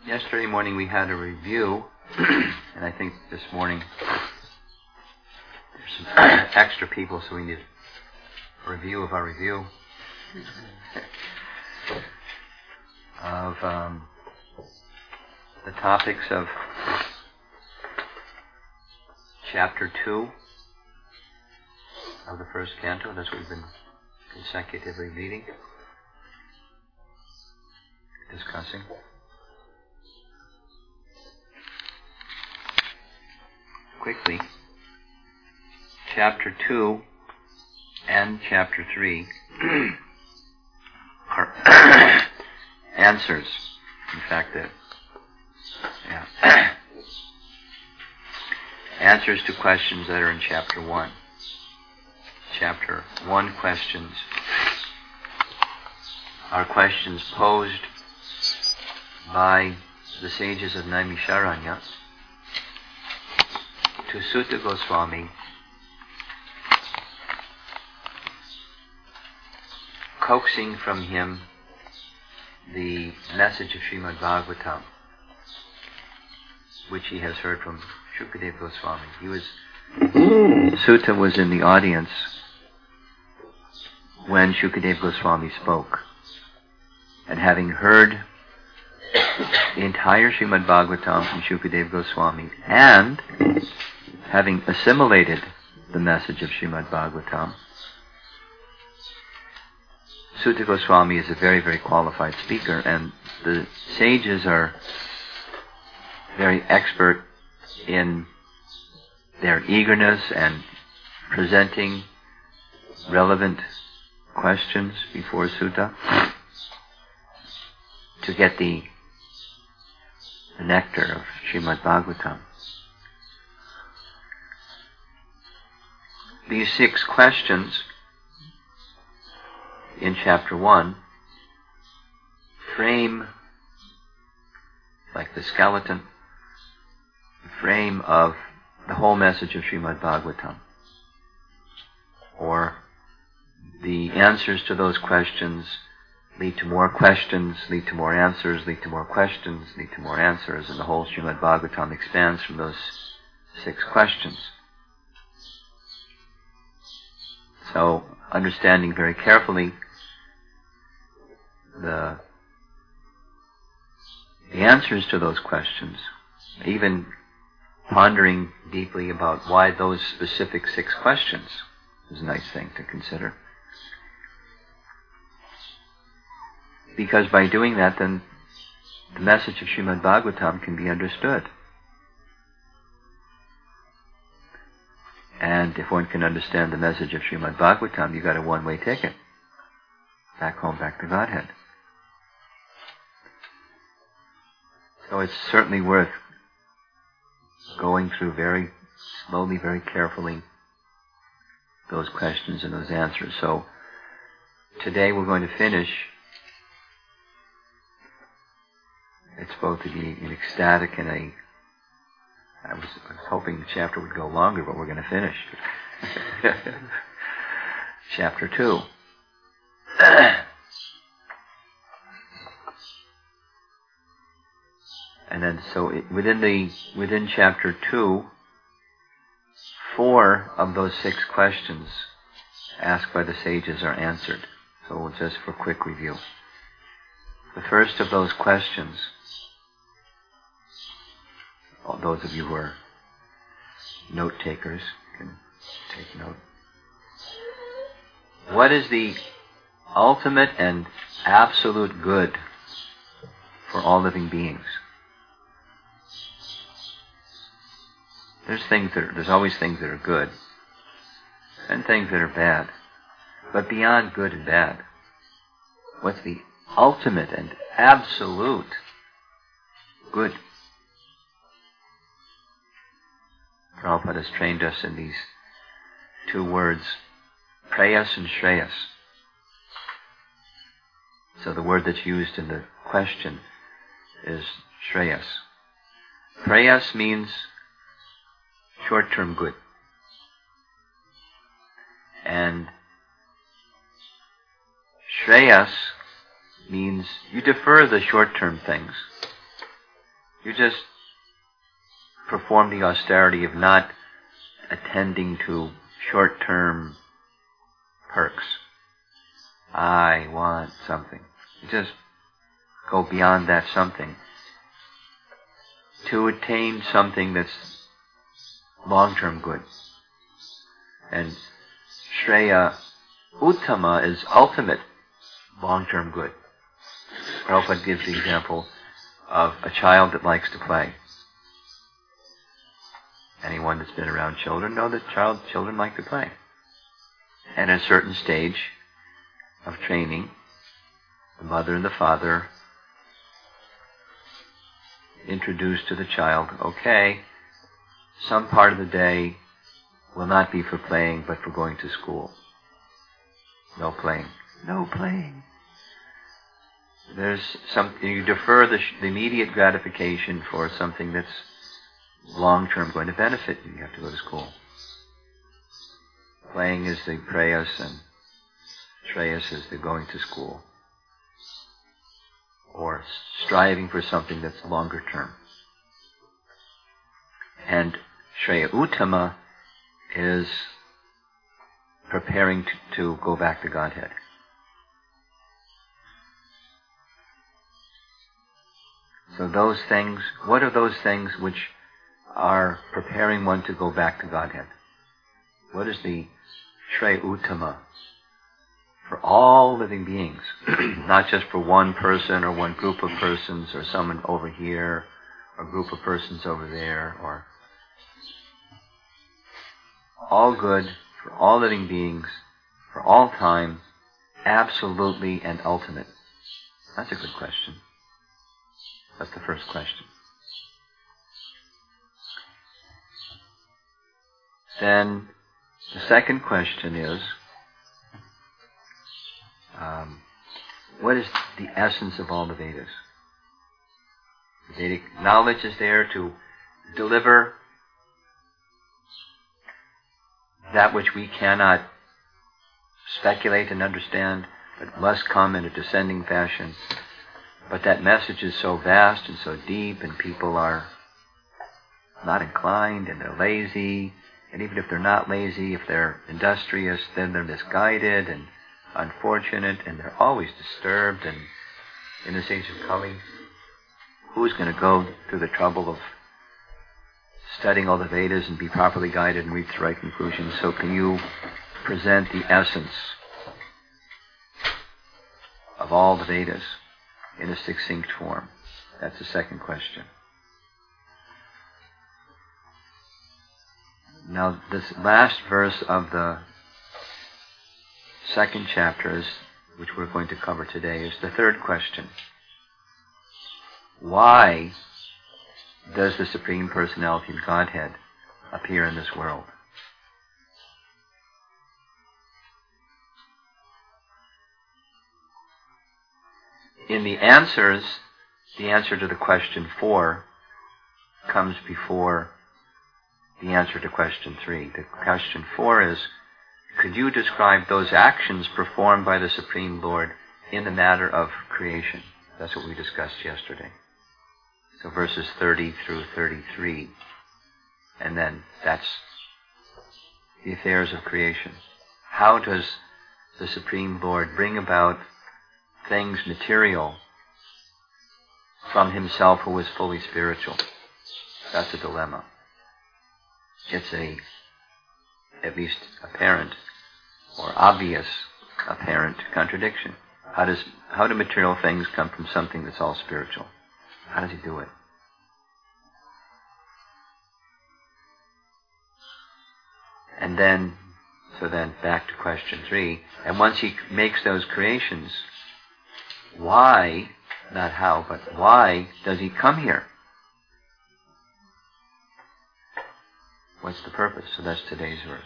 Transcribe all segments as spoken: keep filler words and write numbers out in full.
Yesterday morning we had a review, and I think this morning there's some extra people, so we need a review of our review of um, the topics of chapter two of the first canto. That's what we've been consecutively reading, discussing. Quickly, chapter two and chapter three are answers. In fact, that yeah, answers to questions that are in chapter one. Chapter one questions are questions posed by the sages of Naimisharanya to Sutta Goswami, coaxing from him the message of Srimad Bhagavatam, which he has heard from Shukadeva Goswami. He was Sutta was in the audience when Shukadeva Goswami spoke, and having heard the entire Srimad Bhagavatam from Shukadeva Goswami, and having assimilated the message of Srimad Bhagavatam, Sutta Goswami is a very, very qualified speaker, and the sages are very expert in their eagerness and presenting relevant questions before Sutta to get the nectar of Srimad Bhagavatam. These six questions in chapter one frame, like the skeleton, the frame of the whole message of Srimad Bhagavatam. Or the answers to those questions lead to more questions, lead to more answers, lead to more questions, lead to more answers, and the whole Srimad Bhagavatam expands from those six questions. So, understanding very carefully the, the answers to those questions, even pondering deeply about why those specific six questions is a nice thing to consider. Because by doing that, then the message of Srimad Bhagavatam can be understood. And if one can understand the message of Srimad Bhagavatam, you've got a one-way ticket. Back home, back to Godhead. So it's certainly worth going through very slowly, very carefully, those questions and those answers. So today we're going to finish. It's supposed to be an ecstatic and a... I was, I was hoping the chapter would go longer, but we're going to finish. Chapter two. And then, so it, within the within chapter two, four of those six questions asked by the sages are answered. So just for quick review. The first of those questions, all those of you who are note takers can take note. What is the ultimate and absolute good for all living beings? There's things that are, there's always things that are good and things that are bad. But beyond good and bad, what's the ultimate and absolute good? Prabhupada has trained us in these two words, prayas and shreyas. So the word that's used in the question is shreyas. Prayas means short-term good. And shreyas means you defer the short-term things You just perform the austerity of not attending to short-term perks. I want something. You just go beyond that something to attain something that's long-term good. And Shreya Uttama is ultimate long-term good. Prabhupada gives the example of a child that likes to play. Anyone that's been around children know that child children like to play. And at a certain stage of training, the mother and the father introduce to the child, okay, some part of the day will not be for playing, but for going to school. No playing. No playing. There's something, you defer the, the immediate gratification for something that's long-term going to benefit you. You have to go to school. Playing is the prayas and shreyas is the going to school. Or striving for something that's longer term. And Shreya Uttama is preparing to, to go back to Godhead. So those things, what are those things which are preparing one to go back to Godhead? What is the Shreya Uttama for all living beings? Not just for one person or one group of persons or someone over here or a group of persons over there, or all good for all living beings, for all time, absolutely and ultimate. That's a good question. That's the first question. Then the second question is, um, what is the essence of all the Vedas? The Vedic knowledge is there to deliver that which we cannot speculate and understand, but must come in a descending fashion. But that message is so vast and so deep, and people are not inclined, and they're lazy. And even if they're not lazy, if they're industrious, then they're misguided and unfortunate, and they're always disturbed. And in this age of Kali, who's going to go through the trouble of studying all the Vedas and be properly guided and reach the right conclusions? So can you present the essence of all the Vedas in a succinct form? That's the second question. Now, this last verse of the second chapter, is, which we're going to cover today, is the third question. Why does the Supreme Personality of Godhead appear in this world? In the answers, the answer to the question four comes before the answer to question three. The question four is, could you describe those actions performed by the Supreme Lord in the matter of creation? That's what we discussed yesterday. So verses thirty through thirty-three. And then that's the affairs of creation. How does the Supreme Lord bring about things material from himself who is fully spiritual? That's a dilemma. It's a, at least apparent or obvious apparent contradiction. How does, how do material things come from something that's all spiritual? How does he do it? And then, so then back to question three, and once he makes those creations, why, not how, but why does he come here? What's the purpose? So that's today's verse.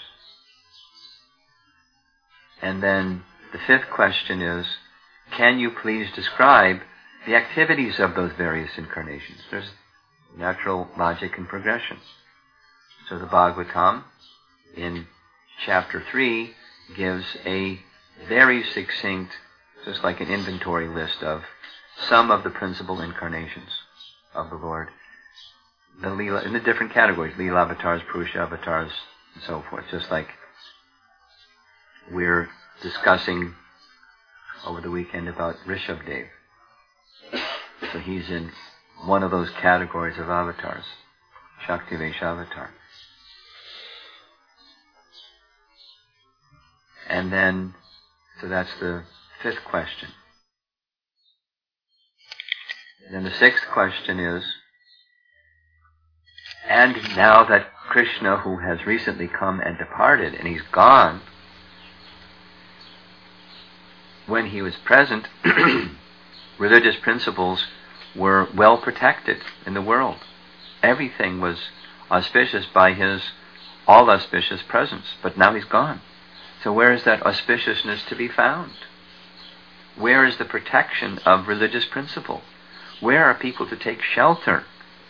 And then the fifth question is, can you please describe the activities of those various incarnations? There's natural logic and progression. So the Bhagavatam in chapter three gives a very succinct, just like an inventory list of some of the principal incarnations of the Lord. the Leela, in the different categories, Leela avatars, Purusha avatars, and so forth. Just like we're discussing over the weekend about Rishabdev. So he's in one of those categories of avatars, Shaktivesh avatar. And then, so that's the fifth question. And then the sixth question is, and now that Krishna, who has recently come and departed, and he's gone, when he was present, religious principles were well protected in the world. Everything was auspicious by his all-auspicious presence, but now he's gone. So where is that auspiciousness to be found? Where is the protection of religious principle? Where are people to take shelter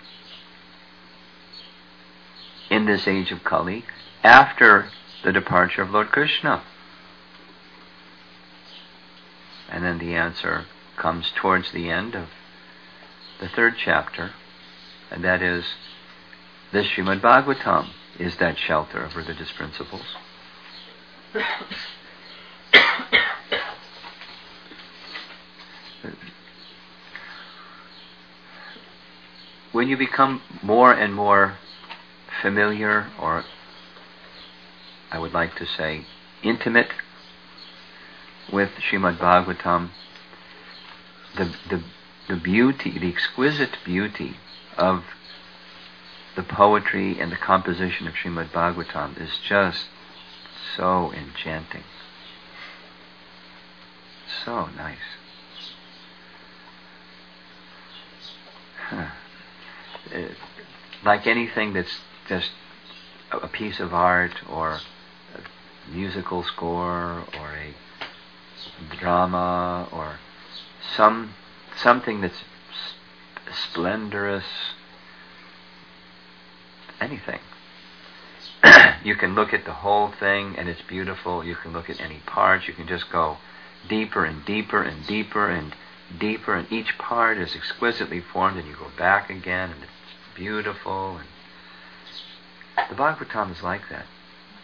in this age of Kali after the departure of Lord Krishna? And then the answer comes towards the end of the third chapter, and that is, this Srimad Bhagavatam is that shelter of religious principles. When you become more and more familiar, or I would like to say intimate, with Srimad Bhagavatam, the, the, the beauty, the exquisite beauty of the poetry and the composition of Srimad Bhagavatam is just so enchanting. So nice. Huh. It, like anything that's just a piece of art or a musical score or a drama or some something that's splendorous, anything. You can look at the whole thing and it's beautiful. You can look at any part. You can just go deeper and deeper and deeper and deeper, and each part is exquisitely formed, and you go back again and it's beautiful. And the Bhagavatam is like that.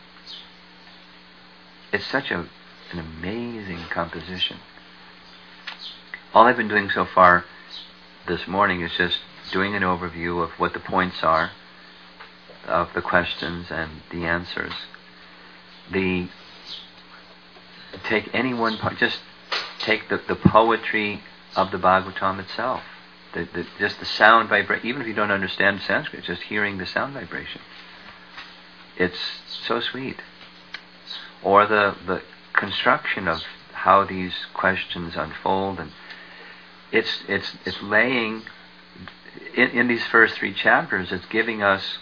It's such a an amazing composition. All I've been doing so far this morning is just doing an overview of what the points are of the questions and the answers. The take any one part, just take the, the poetry of the Bhagavatam itself, the, the, just the sound vibration. Even if you don't understand Sanskrit, just hearing the sound vibration, it's so sweet. Or the the construction of how these questions unfold, and it's it's it's laying in, in these first three chapters. It's giving us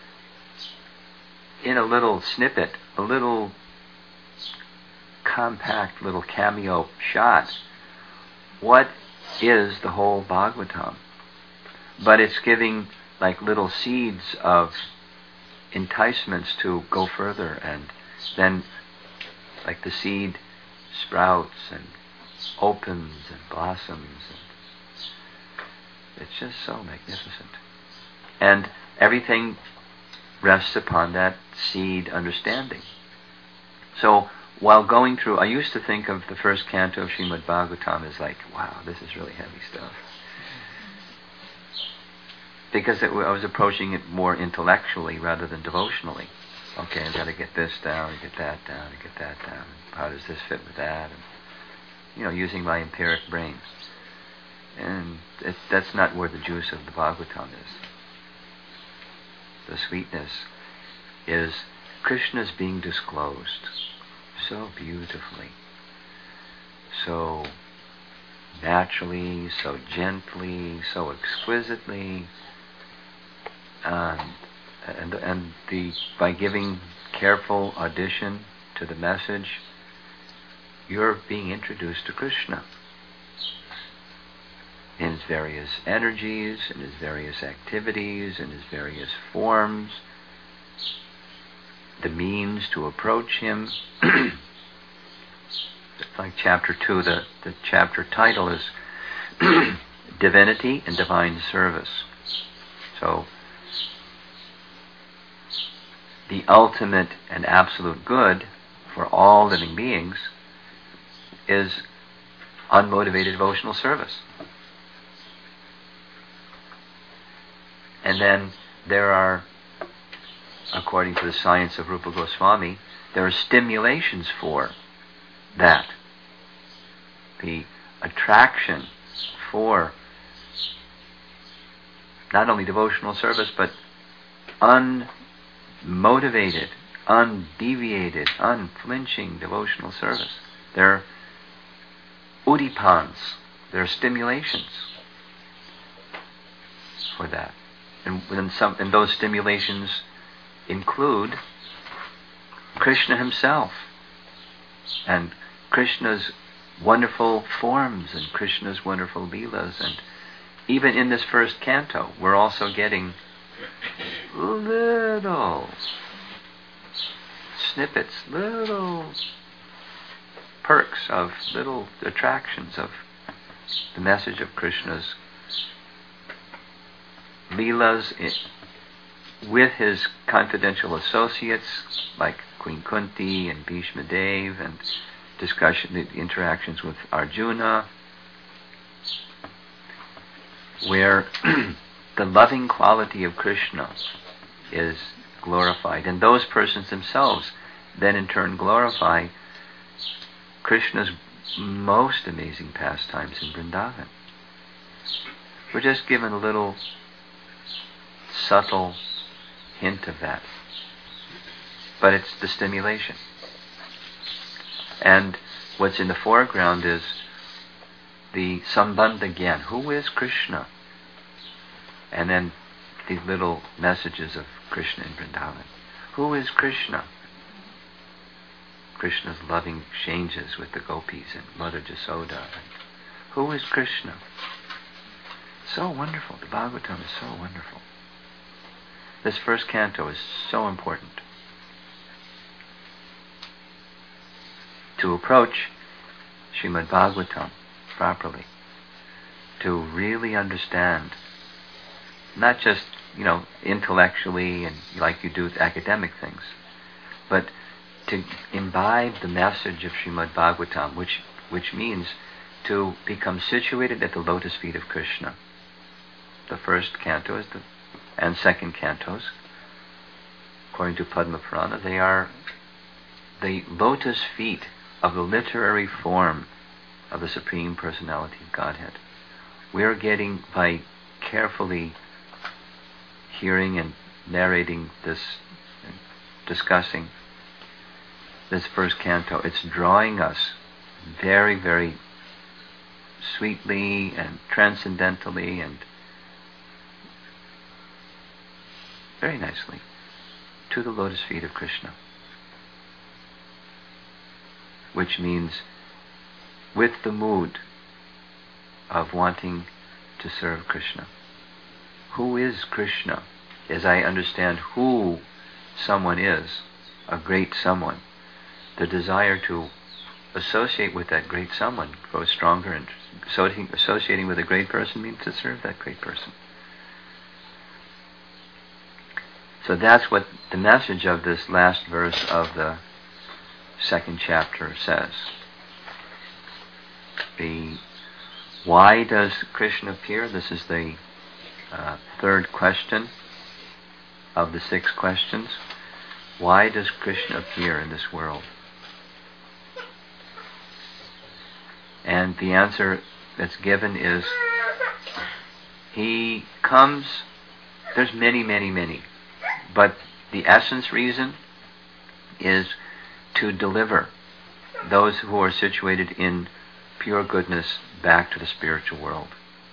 in a little snippet, a little compact little cameo shot, what is the whole Bhagavatam. But it's giving like little seeds of enticements to go further, and then like the seed sprouts and opens and blossoms. And it's just so magnificent. And everything rests upon that seed understanding. So while going through, I used to think of the first canto of Srimad Bhagavatam as like, wow, this is really heavy stuff. Because it, I was approaching it more intellectually rather than devotionally. Okay, I've got to get this down, and get that down, and get that down. How does this fit with that? And, you know, using my empiric brain. And it, that's not where the juice of the Bhagavatam is. The sweetness is Krishna's being disclosed so beautifully, so naturally, so gently, so exquisitely, um, and and the by giving careful audition to the message, you're being introduced to Krishna in his various energies, in his various activities, in his various forms, the means to approach him. Like chapter two, the, the chapter title is Divinity and Divine Service. So the ultimate and absolute good for all living beings is unmotivated devotional service. And then there are, according to the science of Rupa Goswami, there are stimulations for that. The attraction for not only devotional service, but unmotivated, undeviated, unflinching devotional service. There are udipans, there are stimulations for that. And, and, some, and those stimulations include Krishna himself, and Krishna's wonderful forms, and Krishna's wonderful leelas. And even in this first canto, we're also getting little snippets, little perks of little attractions of the message of Krishna's leelas with his confidential associates like Queen Kunti and Bhishma Dev, and discussion, the interactions with Arjuna, where the loving quality of Krishna is glorified, and those persons themselves then in turn glorify Krishna's most amazing pastimes in Vrindavan. We're just given a little subtle hint of that, but it's the stimulation. And what's in the foreground is the Sambandha Gyan. Who is Krishna? And then these little messages of Krishna in Vrindavan. Who is Krishna? Krishna's loving exchanges with the gopis and Mother Jasoda. Who is Krishna? So wonderful. The Bhagavatam is so wonderful. This first canto is so important. To approach Srimad Bhagavatam properly, to really understand, not just, you know, intellectually and like you do with academic things, but to imbibe the message of Srimad Bhagavatam, which which means to become situated at the lotus feet of Krishna. The first canto is the, and second cantos, according to Padma Purana, they are the lotus feet of the literary form of the Supreme Personality of Godhead. We are getting, by carefully hearing and narrating this, and discussing this first canto, it's drawing us very, very sweetly and transcendentally and very nicely to the lotus feet of Krishna, which means with the mood of wanting to serve Krishna. Who is Krishna? As I understand who someone is, a great someone, the desire to associate with that great someone grows stronger, and associating with a great person means to serve that great person. So that's what the message of this last verse of the second chapter says. The why does Krishna appear? This is the uh, third question of the six questions. Why does Krishna appear in this world? And the answer that's given is he comes, there's many, many, many, but the essence reason is to deliver those who are situated in pure goodness back to the spiritual world.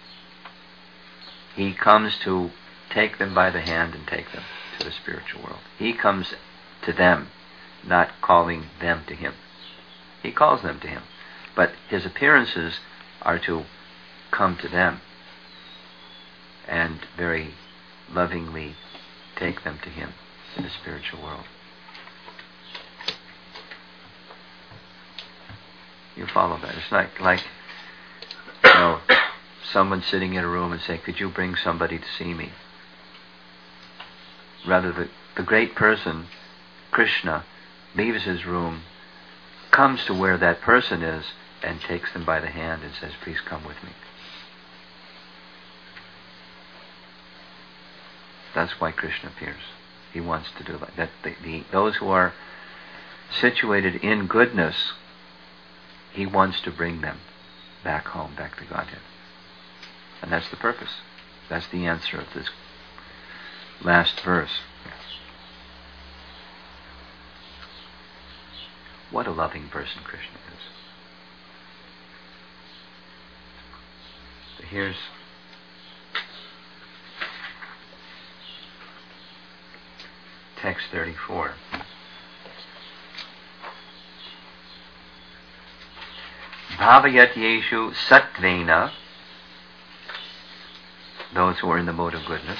He comes to take them by the hand and take them to the spiritual world. He comes to them, not calling them to him. He calls them to him, but his appearances are to come to them and very lovingly take them to him in the spiritual world. You follow that? It's like, like you know, someone sitting in a room and saying, could you bring somebody to see me? Rather, the, the great person Krishna leaves his room, comes to where that person is, and takes them by the hand and says, please come with me. That's why Krishna appears. He wants to do that. that the, the, those who are situated in goodness, he wants to bring them back home, back to Godhead. And that's the purpose. That's the answer of this last verse. What a loving person Krishna is. So here's text thirty-four. Bhavayat yeshu sattvena, those who are in the mode of goodness,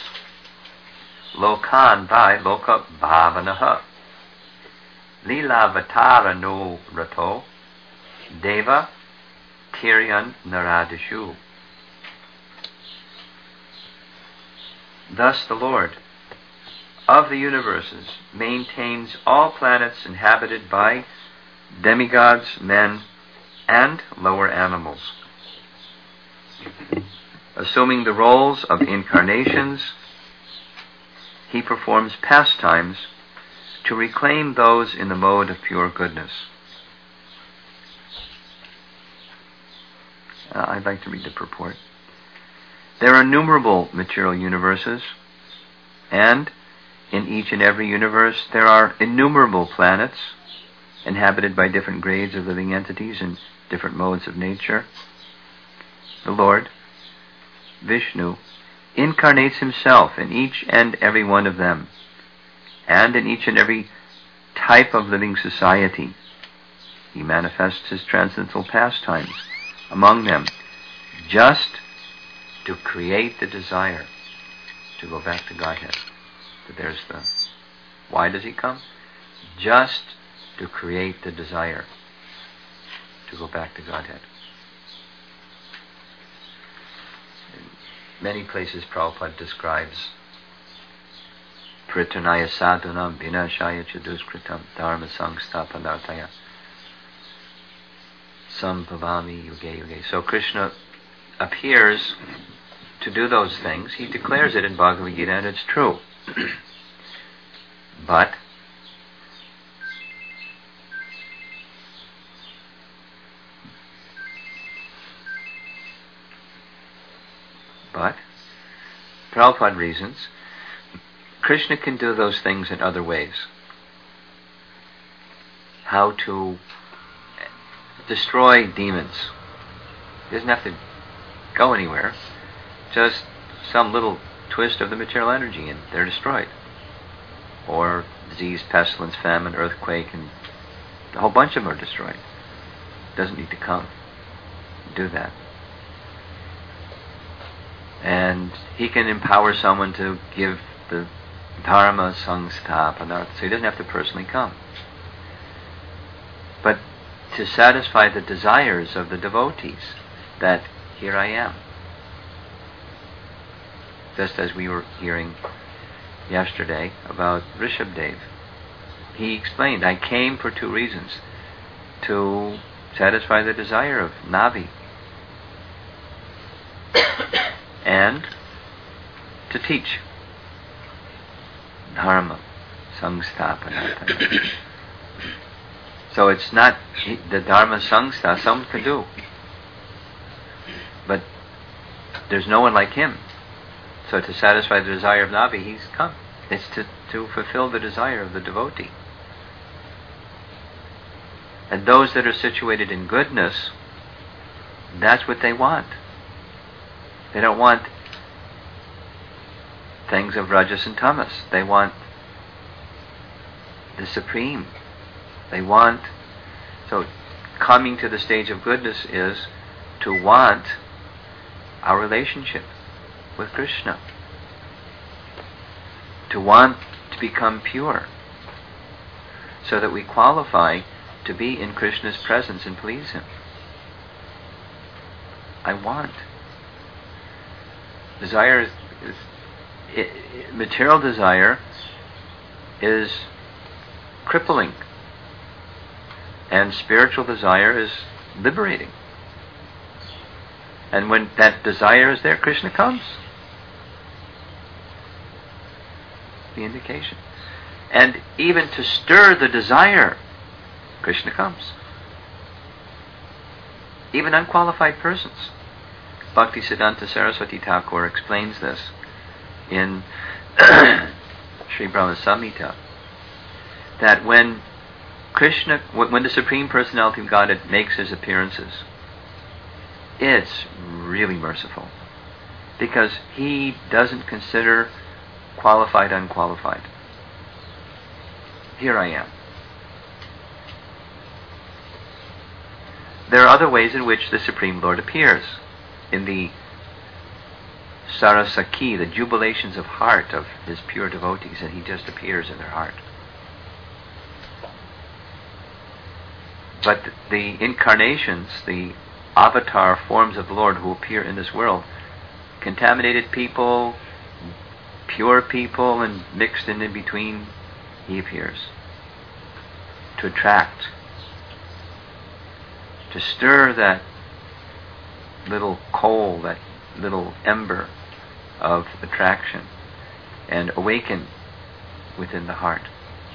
lokan vai loka bhavanaha, lila vatara no rato, deva tiryan naradishu. Thus the Lord of the universes maintains all planets inhabited by demigods, men, and lower animals, assuming the roles of incarnations. He performs pastimes to reclaim those in the mode of pure goodness. Uh, I'd like to read the purport. There are innumerable material universes, and in each and every universe there are innumerable planets inhabited by different grades of living entities and different modes of nature. The Lord, Vishnu, incarnates himself in each and every one of them, and in each and every type of living society. He manifests his transcendental pastimes among them, just to create the desire to go back to Godhead. But there's the... Why does he come? Just to create the desire to go back to Godhead. In many places Prabhupada describes Pritanaya sadhunam vinashaya chaduskritam dharma sangstapanartaya sambhavami yuge yuge. So Krishna appears to do those things. He declares it in Bhagavad Gita, and it's true. But But, Prabhupada reasons, Krishna can do those things in other ways. How to destroy demons. He doesn't have to go anywhere. Just some little twist of the material energy and they're destroyed. Or disease, pestilence, famine, earthquake, and a whole bunch of them are destroyed. Doesn't need to come. Do that. And he can empower someone to give the dharma sangstapana, so he doesn't have to personally come. But to satisfy the desires of the devotees, that here I am. Just as we were hearing yesterday about Rishabdev. He explained, I came for two reasons. To satisfy the desire of Navi, and to teach dharma sangstapana. So it's not the dharma sangsta, someone can do, but there's no one like him. So to satisfy the desire of Navi, he's come. It's to, to fulfill the desire of the devotee. And those that are situated in goodness, that's what they want. They don't want things of rajas and tamas. They want the supreme. They want... So coming to the stage of goodness is to want our relationship with Krishna. To want to become pure, so that we qualify to be in Krishna's presence and please him. I want. Desire is, is it, it, material desire is crippling. And spiritual desire is liberating. And when that desire is there, Krishna comes. The indication. And even to stir the desire, Krishna comes. Even unqualified persons. Bhaktisiddhanta Saraswati Thakur explains this in Sri Brahma Samhita, that when Krishna, when the Supreme Personality of Godhead makes his appearances, it's really merciful, because he doesn't consider qualified unqualified. Here I am. There are other ways in which the Supreme Lord appears. In the Sarasaki, the jubilations of heart of his pure devotees, and he just appears in their heart. But the incarnations, the avatar forms of the Lord who appear in this world, contaminated people, pure people, and mixed in, in between, he appears to attract, to stir that little coal, that little ember of attraction, and awaken within the heart.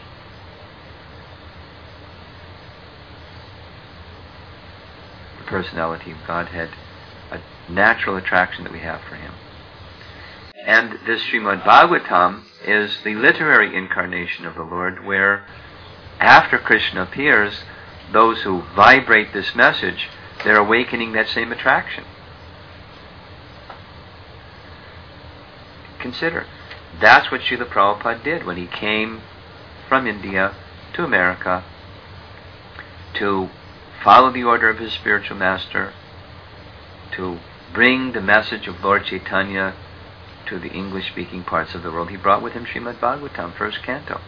The personality of Godhead, a natural attraction that we have for him. And this Srimad Bhagavatam is the literary incarnation of the Lord, where after Krishna appears, those who vibrate this message, they're awakening that same attraction. Consider, that's what Srila Prabhupada did when he came from India to America to follow the order of his spiritual master, to bring the message of Lord Chaitanya to the English-speaking parts of the world. He brought with him Srimad Bhagavatam, first canto.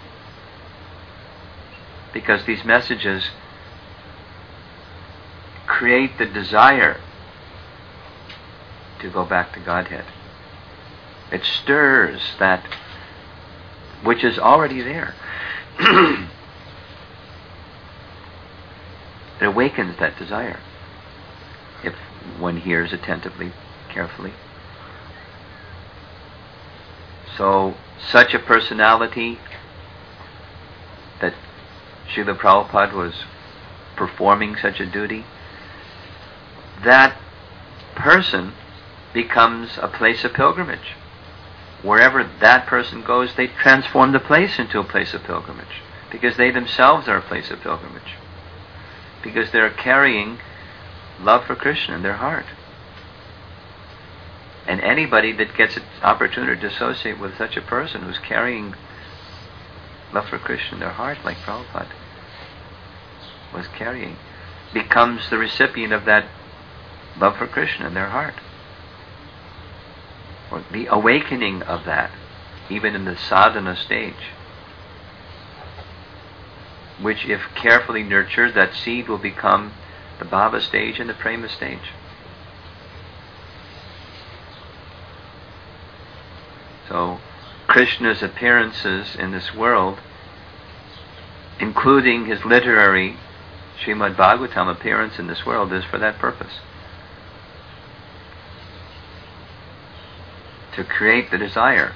Because these messages create the desire to go back to Godhead. It stirs that which is already there. It awakens that desire, if one hears attentively, carefully. So, such a personality that Srila Prabhupada was performing such a duty, that person becomes a place of pilgrimage. Wherever that person goes, they transform the place into a place of pilgrimage, because they themselves are a place of pilgrimage, because they're carrying love for Krishna in their heart. And anybody that gets an opportunity to associate with such a person who's carrying love for Krishna in their heart, like Prabhupada was carrying, becomes the recipient of that love for Krishna in their heart. Or the awakening of that, even in the sadhana stage, which if carefully nurtured, that seed will become the bhava stage and the prema stage. So, Krishna's appearances in this world, including his literary Srimad Bhagavatam appearance in this world, is for that purpose. To create the desire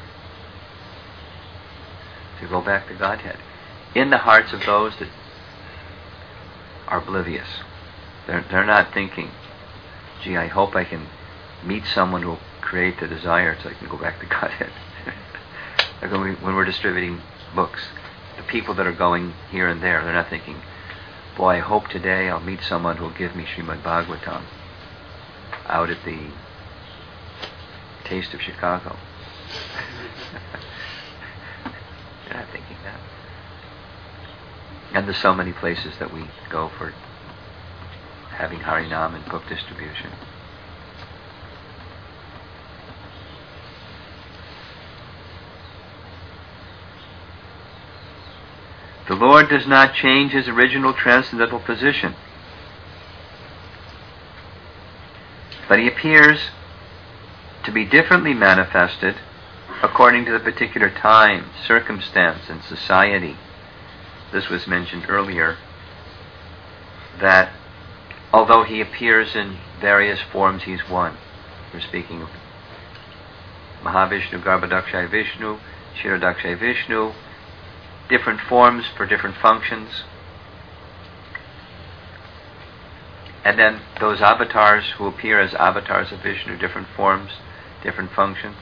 to go back to Godhead in the hearts of those that are oblivious. They're, they're not thinking, gee, I hope I can meet someone who will create the desire so I can go back to Godhead. Like when, we, when we're distributing books, the people that are going here and there, they're not thinking, boy, I hope today I'll meet someone who will give me Srimad Bhagavatam out at the Taste of Chicago. They're not thinking that. And there's so many places that we go for having Harinam and book distribution. The Lord does not change his original transcendental position, but he appears to be differently manifested according to the particular time, circumstance, and society this was mentioned earlier, that although he appears in various forms, he's one. We're speaking of Mahavishnu, Garbhodakshaya Vishnu, Kshirodakshaya Vishnu, different forms for different functions. And then those avatars who appear as avatars of Vishnu, different forms, different functions,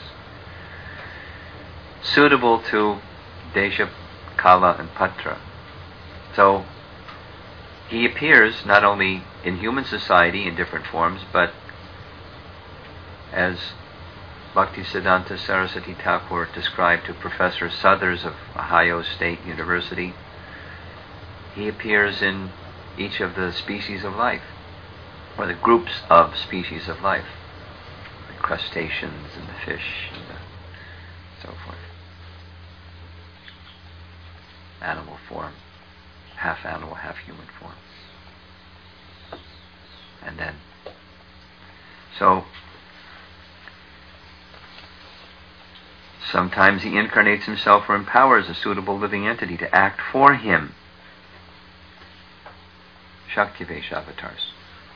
suitable to Desha, Kala, and Patra. So he appears not only in human society in different forms, but as Bhaktisiddhanta Saraswati Thakur described to Professor Southers of Ohio State University, he appears in each of the species of life, or the groups of species of life, the crustaceans and the fish and the so forth. Animal form, half animal, half human form. And then, so, sometimes he incarnates himself or empowers a suitable living entity to act for him. Shaktivesh avatars.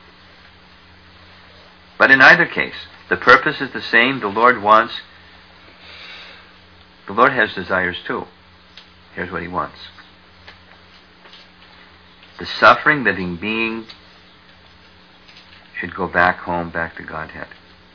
But in either case, the purpose is the same. The Lord wants, the Lord has desires too. Here's what he wants. The suffering living being should go back home, back to Godhead.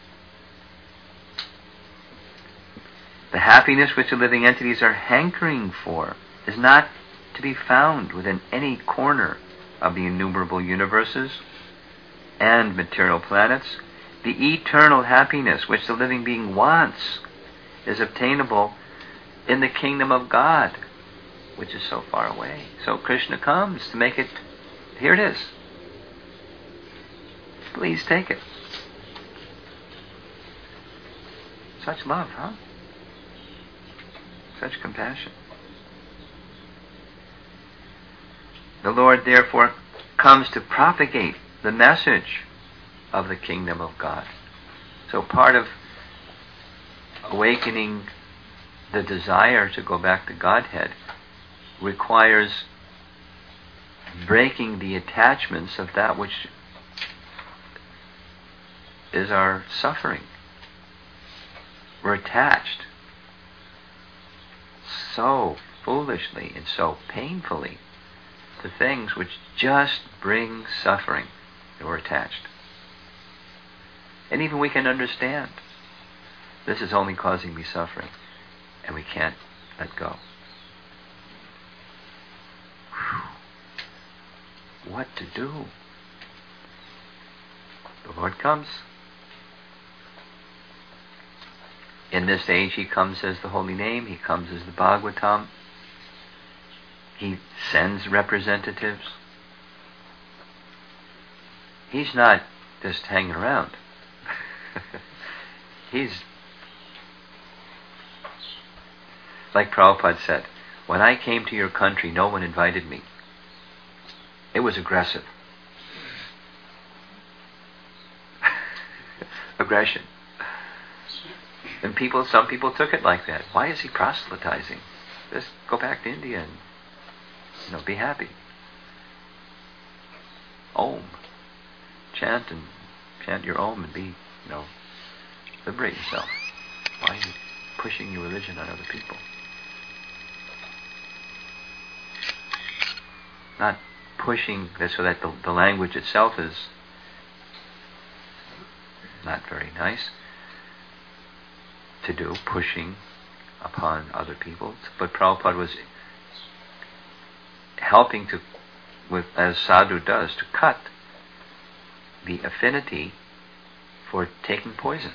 The happiness which the living entities are hankering for is not to be found within any corner of the innumerable universes and material planets. The eternal happiness which the living being wants is obtainable in the kingdom of God, which is so far away. So Krishna comes to make it, here it is. Please take it. Such love, huh? Such compassion. The Lord therefore comes to propagate the message of the kingdom of God. So part of awakening the desire to go back to Godhead requires breaking the attachments of that which is our suffering. We're attached so foolishly and so painfully to things which just bring suffering, that we're attached. And even we can understand, this is only causing me suffering, and we can't let go. Whew. What to do? The Lord comes. In this age he comes as the holy name, he comes as the Bhagavatam, he sends representatives. He's not just hanging around. He's, like Prabhupada said, when I came to your country, no one invited me. It was aggressive. Aggression. And people, some people took it like that. Why is he proselytizing? Just go back to India and, you know, be happy. Om. Chant and chant your Om and be, you know, liberate yourself. Why are you pushing your religion on other people? Not pushing this so that the, the language itself is not very nice to do, pushing upon other people. But Prabhupada was helping to, with as sadhu does, to cut the affinity for taking poison.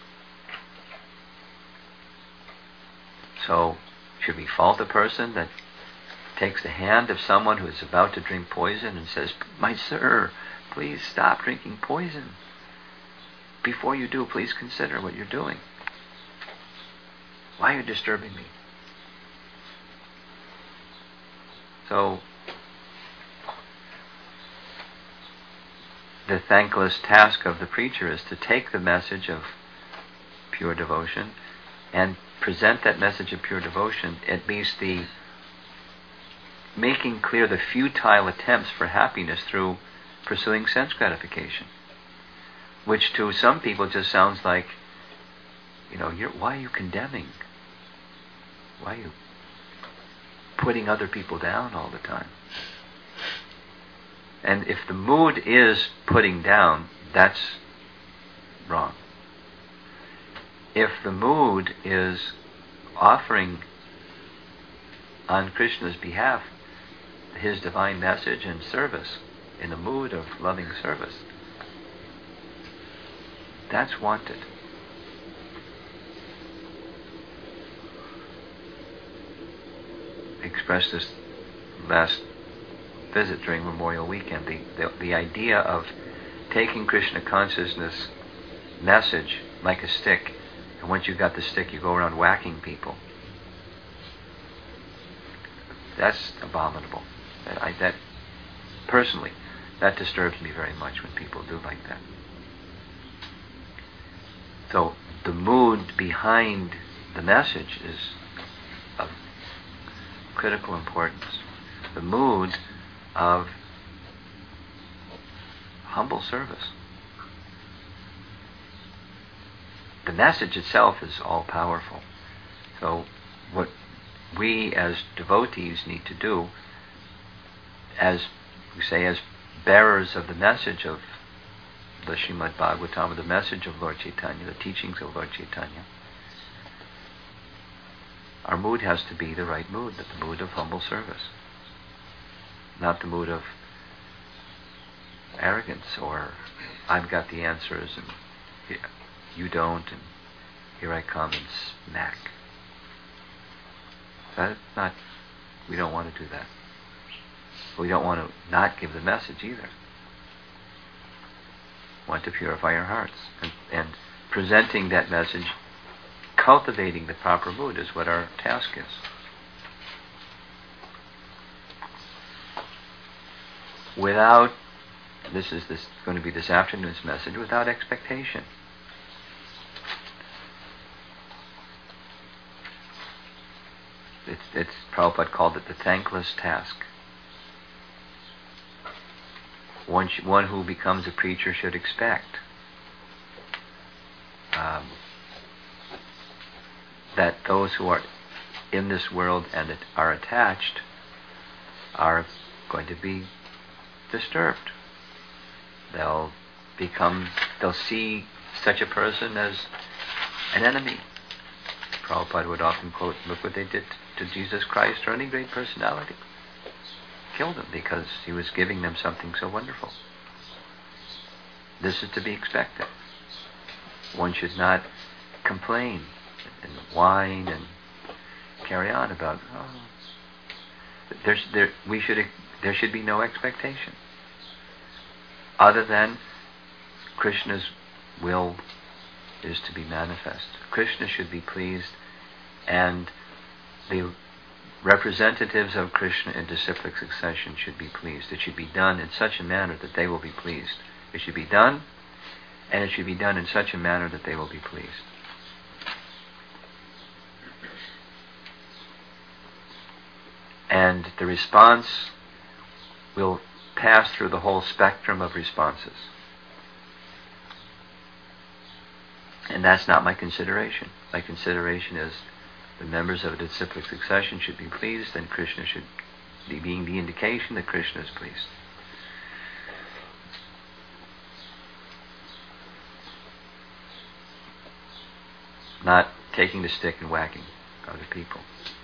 So, should we fault a person that takes the hand of someone who is about to drink poison and says, "My sir, please stop drinking poison. Before you do, please consider what you're doing. Why are you disturbing me?" So, the thankless task of the preacher is to take the message of pure devotion and present that message of pure devotion, at least the making clear the futile attempts for happiness through pursuing sense gratification, which to some people just sounds like, you know, you're, why are you condemning? Why are you putting other people down all the time? And if the mood is putting down, that's wrong. If the mood is offering on Krishna's behalf his divine message and service, in a mood of loving service, that's wanted. I expressed this last visit during Memorial Weekend, the, the, the idea of taking Krishna consciousness message like a stick, and once you've got the stick, you go around whacking people. That's abominable. That, I, that personally, that disturbs me very much when people do like that. So the mood behind the message is of critical importance. The mood of humble service. The message itself is all-powerful. So what we as devotees need to do, as we say, as bearers of the message of the Srimad Bhagavatam, the message of Lord Chaitanya, the teachings of Lord Chaitanya, our mood has to be the right mood, the mood of humble service, not the mood of arrogance or I've got the answers and you don't, and here I come and smack. That's not, we don't want to do that. We don't want to not give the message either. We want to purify our hearts. And, and presenting that message, cultivating the proper mood is what our task is. Without, this is this going to be this afternoon's message, without expectation. It's, it's Prabhupada called it the thankless task. One, sh- one who becomes a preacher should expect um, that those who are in this world and it are attached are going to be disturbed. They'll become, they'll see such a person as an enemy. Prabhupada would often quote, look what they did to Jesus Christ or any great personality. Killed him because he was giving them something so wonderful. This is to be expected. One should not complain and whine and carry on about, oh, there's, there, we should, there should be no expectation other than Krishna's will is to be manifest. Krishna should be pleased, and the representatives of Krishna in disciplic succession should be pleased. It should be done in such a manner that they will be pleased. It should be done, and it should be done in such a manner that they will be pleased. And the response will pass through the whole spectrum of responses. And that's not my consideration. My consideration is the members of a disciplic succession should be pleased, and Krishna should be being the indication that Krishna is pleased. Not taking the stick and whacking other people.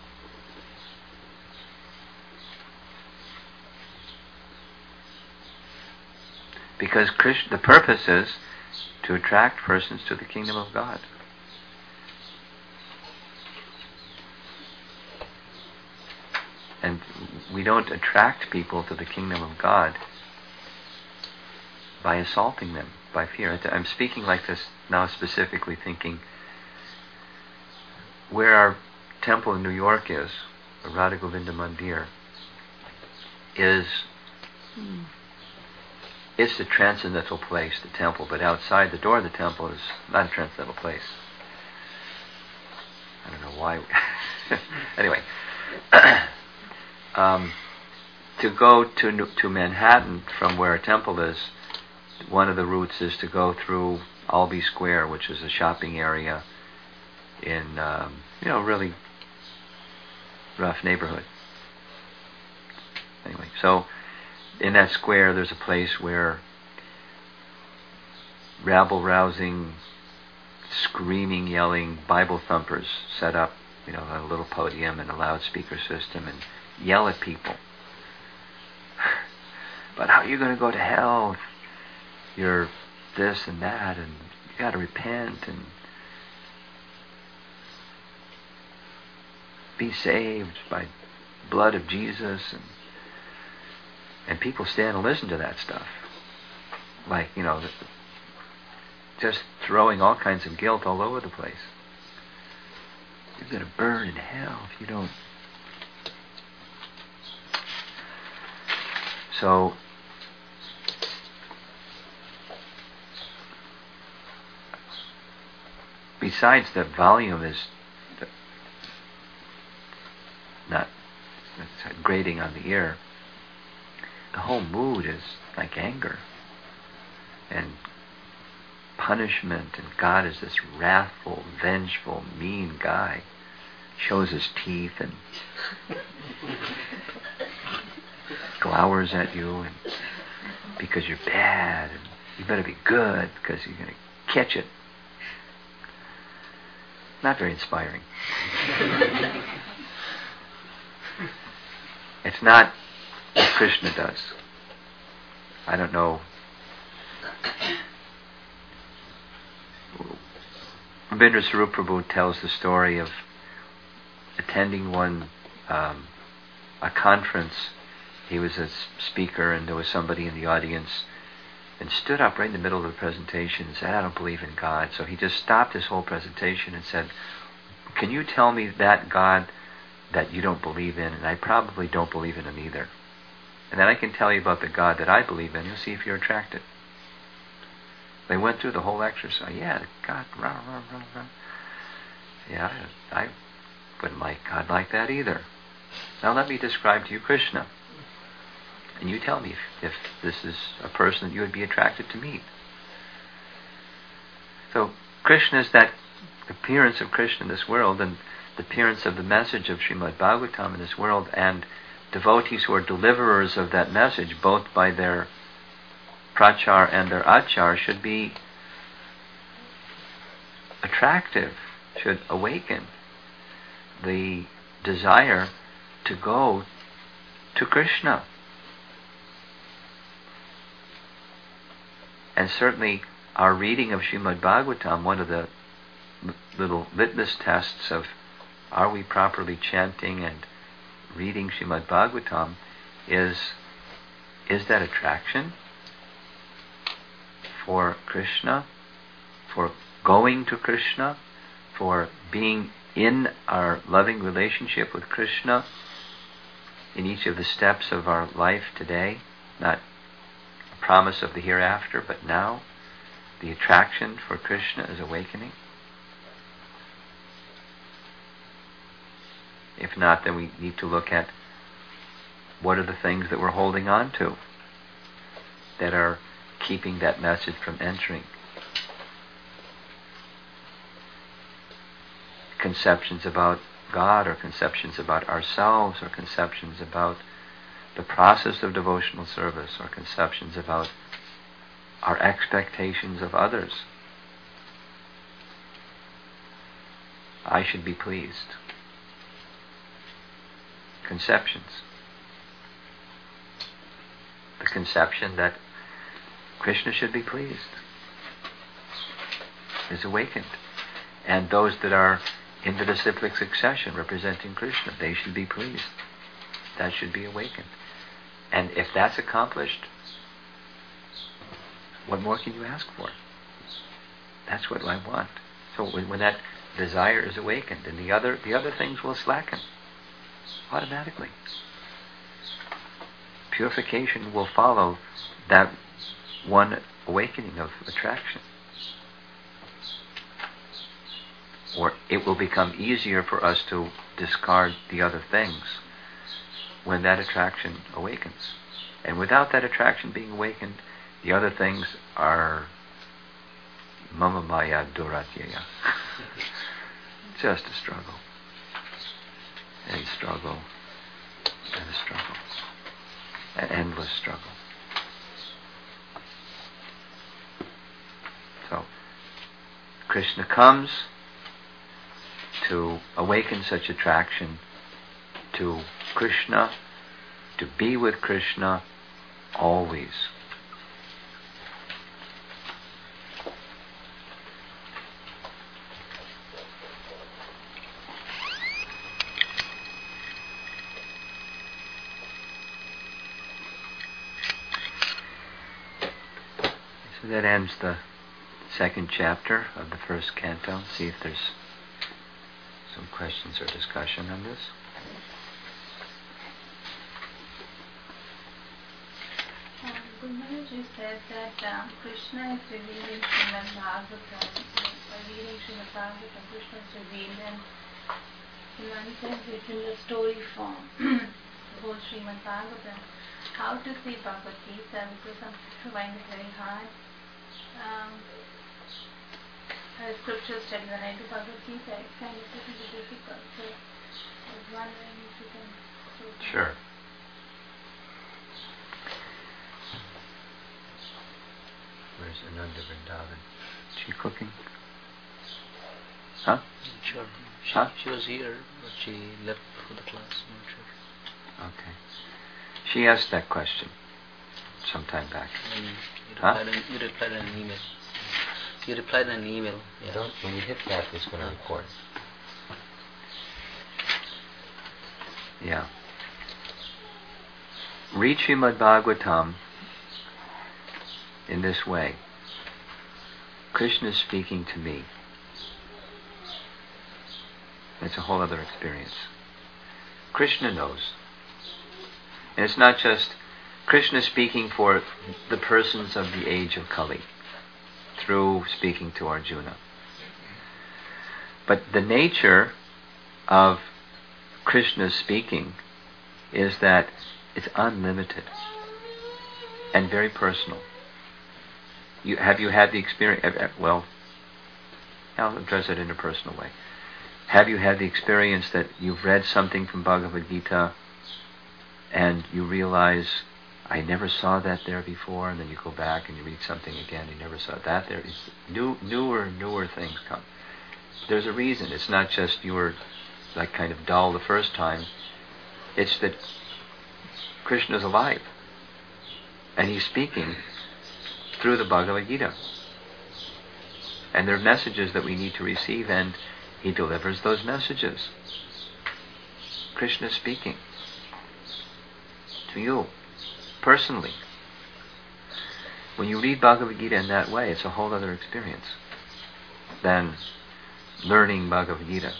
Because Krishna, the purpose is to attract persons to the kingdom of God. And we don't attract people to the kingdom of God by assaulting them, by fear. I'm speaking like this now specifically thinking where our temple in New York is, the Radha Govinda Mandir, is hmm. it's a transcendental place, the temple, but outside the door of the temple is not a transcendental place. I don't know why. Anyway, um, to go to to Manhattan from where a temple is, one of the routes is to go through Albee Square, which is a shopping area in um, you know really rough neighborhood. Anyway, so in that square, there's a place where rabble-rousing, screaming, yelling Bible thumpers set up, you know, a little podium and a loudspeaker system and yell at people. But how are you going to go to hell? You're this and that, and you got to repent and be saved by the blood of Jesus. And and people stand and listen to that stuff, like, you know, just throwing all kinds of guilt all over the place. You're going to burn in hell if you don't. So, besides the volume is not grating on the ear, the whole mood is like anger and punishment, and God is this wrathful, vengeful, mean guy. Shows his teeth and glowers at you, and because you're bad, and you better be good because you're going to catch it. Not very inspiring. It's not what Krishna does. I don't know. Rabindra Swarup Prabhu tells the story of attending one um, a conference. He was a speaker, and there was somebody in the audience, and stood up right in the middle of the presentation and said, "I don't believe in God." So he just stopped his whole presentation and said, "Can you tell me that God that you don't believe in? And I probably don't believe in him either. And then I can tell you about the God that I believe in. You'll see if you're attracted." They went through the whole exercise. Yeah, God, rah, rah, rah, rah. Yeah, I wouldn't like God like that either. Now let me describe to you Krishna. And you tell me if, if this is a person that you would be attracted to meet. So Krishna is that appearance of Krishna in this world, and the appearance of the message of Srimad Bhagavatam in this world, and devotees who are deliverers of that message, both by their prachar and their achar, should be attractive, should awaken the desire to go to Krishna. And certainly our reading of Srimad Bhagavatam, one of the l- little litmus tests of are we properly chanting and reading Srimad Bhagavatam, is is that attraction for Krishna, for going to Krishna, for being in our loving relationship with Krishna in each of the steps of our life today, not a promise of the hereafter, but now the attraction for Krishna is awakening. If not, then we need to look at what are the things that we're holding on to that are keeping that message from entering. Conceptions about God, or conceptions about ourselves, or conceptions about the process of devotional service, or conceptions about our expectations of others. I should be pleased. Conceptions. The conception that Krishna should be pleased is awakened. And those that are in the disciplic succession representing Krishna, they should be pleased. That should be awakened. And if that's accomplished, what more can you ask for? That's what I want. So when, when that desire is awakened, then the other the other things will slacken automatically. Purification will follow that one awakening of attraction. Or it will become easier for us to discard the other things when that attraction awakens. And without that attraction being awakened, the other things are mama maya duratyaya. Just a struggle. And struggle. And a struggle. An endless struggle. So, Krishna comes to awaken such attraction to Krishna, to be with Krishna always. So that ends the second chapter of the first canto. See if there's some questions or discussion on this. Um, Guruji said that um, Krishna is revealed in Srimad Bhagavatam. By reading Srimad Bhagavatam, Krishna is revealed, and in one sense it's in the story form, the whole Srimad Bhagavatam. How to see Bhagavad Gita, because some people find it very hard. Um, as scripture study, when I do Bhagavad Gita, it's kind of little bit difficult. So I was wondering if you can... Sure. Where's Ananda Vrindavan? Is she cooking? Huh? Sure. She, huh? she was here, but she left for the class. I'm not sure. Okay. She asked that question some time back. And you, huh? replied an, you replied an email. You replied an email. Yeah. Don't, when you hit that, it's going to record. Yeah. Read Srimad Bhagavatam in this way. Krishna is speaking to me. That's a whole other experience. Krishna knows. And it's not just Krishna speaking for the persons of the age of Kali through speaking to Arjuna. But the nature of Krishna's speaking is that it's unlimited and very personal. You, have you had the experience? Well, I'll address it in a personal way. Have you had the experience that you've read something from Bhagavad Gita and you realize, I never saw that there before, and then you go back and you read something again, you never saw that there. It's new, newer, newer things come. There's a reason. It's not just you were like kind of dull the first time. It's that Krishna is alive, and he's speaking through the Bhagavad Gita. And there are messages that we need to receive, and he delivers those messages. Krishna is speaking to you, personally. When you read Bhagavad Gita in that way, it's a whole other experience than learning Bhagavad Gita.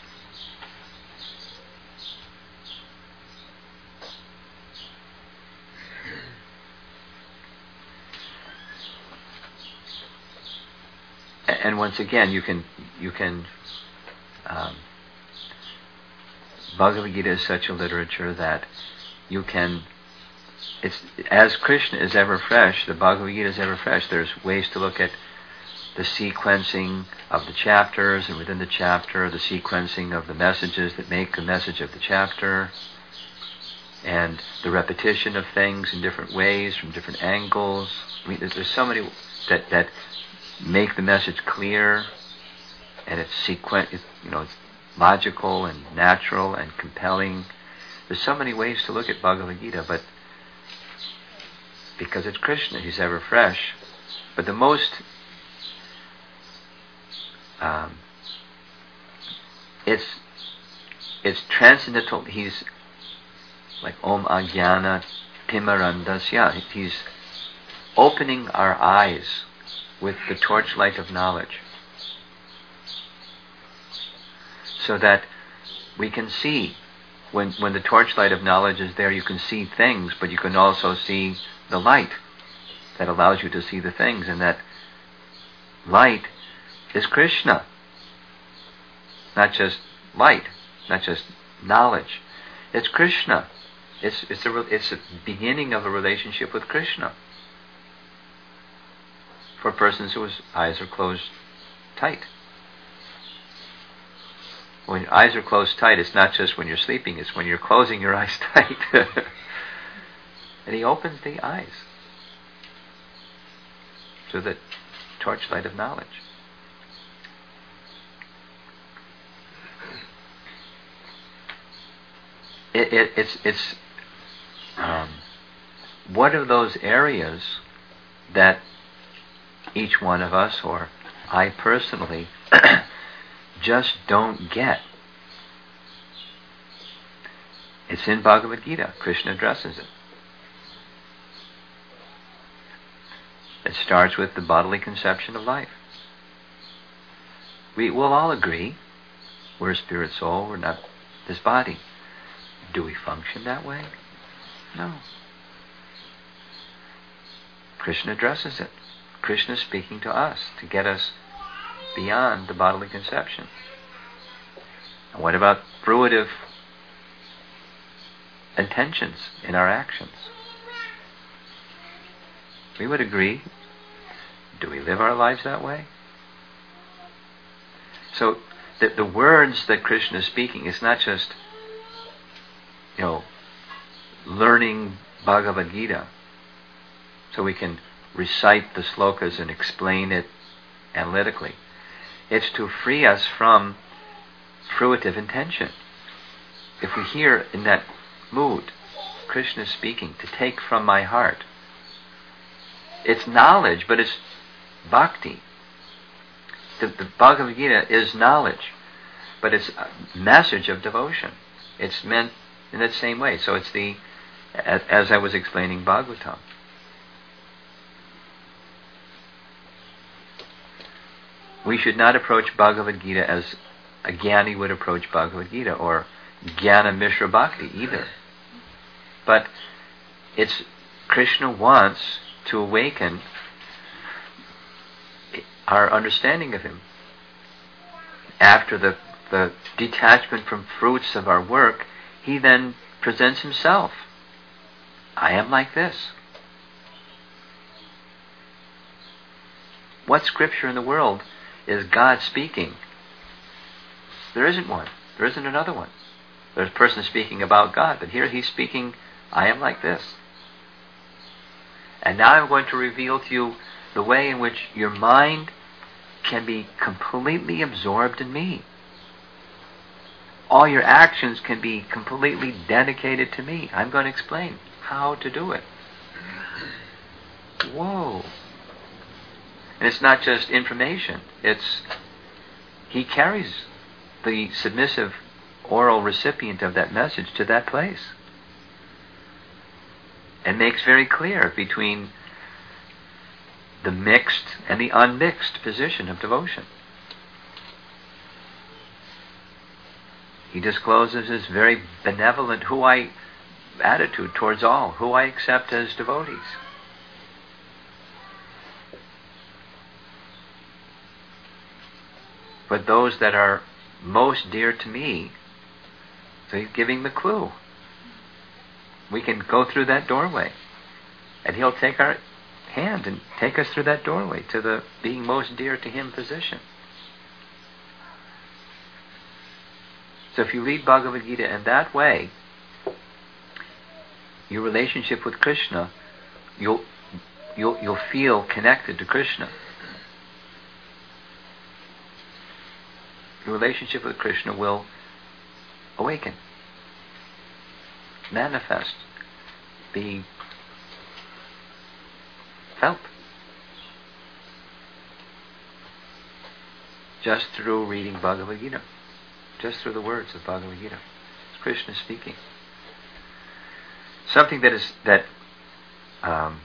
And once again, you can, you can, um, Bhagavad Gita is such a literature that you can, it's, as Krishna is ever fresh, the Bhagavad Gita is ever fresh. There's ways to look at the sequencing of the chapters, and within the chapter, the sequencing of the messages that make the message of the chapter, and the repetition of things in different ways, from different angles. I mean, there's, there's so many that, that make the message clear, and it's sequent, it, you know, it's logical and natural and compelling. There's so many ways to look at Bhagavad Gita, but because it's Krishna, he's ever fresh. But the most, um, it's it's transcendental. He's like Om Ajnana Timarandasya. He's opening our eyes with the torchlight of knowledge, so that we can see. When when the torchlight of knowledge is there, you can see things, but you can also see the light that allows you to see the things, and that light is Krishna. Not just light, not just knowledge. It's Krishna. It's it's a it's a beginning of a relationship with Krishna for persons whose eyes are closed tight. When your eyes are closed tight, it's not just when you're sleeping, it's when you're closing your eyes tight. And he opens the eyes to the torchlight of knowledge. It, it, it's it's um, what are those areas that each one of us, or I personally, just don't get? It's in Bhagavad Gita. Krishna addresses it. It starts with the bodily conception of life. We will all agree we're a spirit soul, we're not this body. Do we function that way? No. Krishna addresses it. Krishna is speaking to us to get us beyond the bodily conception. And what about fruitive intentions in our actions? We would agree. Do we live our lives that way? So the, the words that Krishna is speaking is not just, you know, learning Bhagavad Gita so we can recite the slokas and explain it analytically. It's to free us from fruitive intention. If we hear in that mood, Krishna speaking, to take from my heart, it's knowledge, but it's bhakti. The, the Bhagavad Gita is knowledge, but it's a message of devotion. It's meant in that same way. So it's the, as, as I was explaining Bhagavatam. We should not approach Bhagavad Gita as a Jnani would approach Bhagavad Gita, or Jnana Mishra Bhakti either. But it's, Krishna wants to awaken our understanding of him. After the, the detachment from fruits of our work, he then presents himself. I am like this. What scripture in the world is God speaking? There isn't one. There isn't another one. There's a person speaking about God, but here he's speaking, I am like this. And now I'm going to reveal to you the way in which your mind can be completely absorbed in me. All your actions can be completely dedicated to me. I'm going to explain how to do it. Whoa. And it's not just information. It's, he carries the submissive oral recipient of that message to that place. And makes very clear between the mixed and the unmixed position of devotion. He discloses his very benevolent who I attitude towards all, who I accept as devotees. But those that are most dear to me, so he's giving the clue. We can go through that doorway, and he'll take our hand and take us through that doorway to the being most dear to him position. So if you read Bhagavad Gita in that way, your relationship with Krishna, you'll you'll you'll feel connected to Krishna. Your relationship with Krishna will awaken, manifest, be felt, just through reading Bhagavad Gita, just through the words of Bhagavad Gita. It's Krishna speaking. Something that is that um,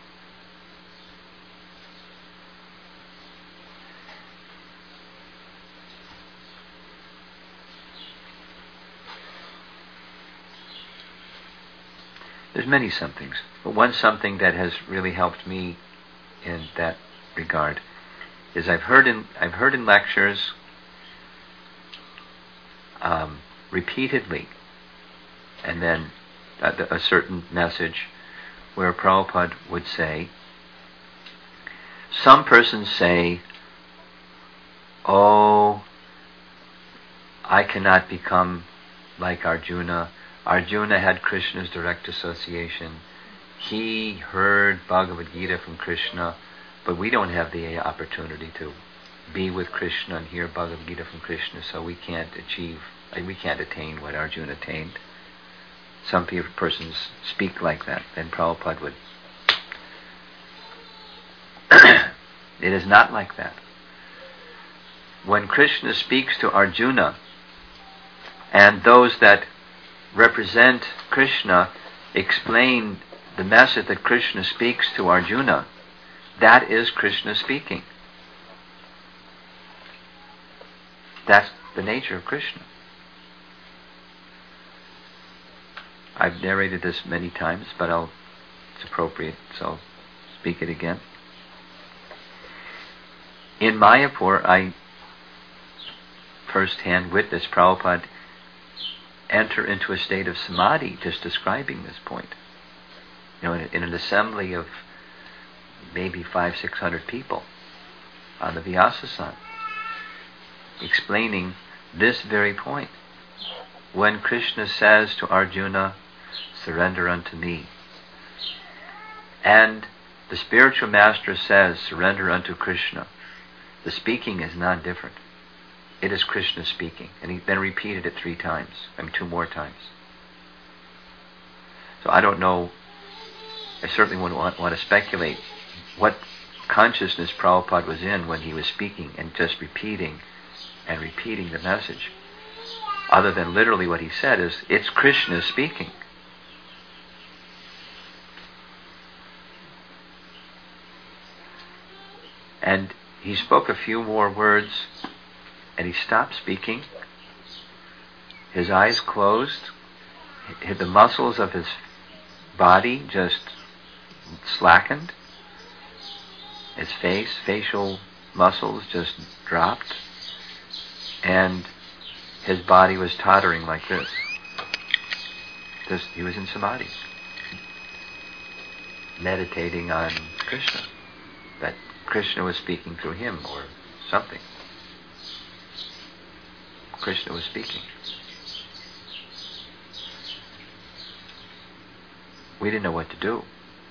there's many somethings, but one something that has really helped me in that regard is I've heard in I've heard in lectures um, repeatedly, and then a, a certain message where Prabhupada would say, some persons say, oh, I cannot become like Arjuna. Arjuna had Krishna's direct association. He heard Bhagavad Gita from Krishna, but we don't have the opportunity to be with Krishna and hear Bhagavad Gita from Krishna, so we can't achieve, we can't attain what Arjuna attained. Some people, persons speak like that. Then Prabhupada would. It is not like that. When Krishna speaks to Arjuna, and those that represent Krishna explain the message that Krishna speaks to Arjuna, that is Krishna speaking. That's the nature of Krishna. I've narrated this many times, but I'll, it's appropriate, so I'll speak it again. In Mayapur, I firsthand witnessed Prabhupada enter into a state of samadhi just describing this point. You know, in, in an assembly of maybe five, six hundred people on the Vyasasana, explaining this very point. When Krishna says to Arjuna, surrender unto me, and the spiritual master says, surrender unto Krishna, the speaking is not different. It is Krishna speaking. And he then repeated it three times, I mean two more times. So I don't know, I certainly wouldn't want, want to speculate what consciousness Prabhupada was in when he was speaking and just repeating and repeating the message. Other than literally what he said is, it's Krishna speaking. And he spoke a few more words, and he stopped speaking. His eyes closed. The muscles of his body just slackened. His face, facial muscles just dropped. And his body was tottering like this. Just, he was in samadhi, meditating on Krishna. That Krishna was speaking through him or something. Krishna was speaking. We didn't know what to do.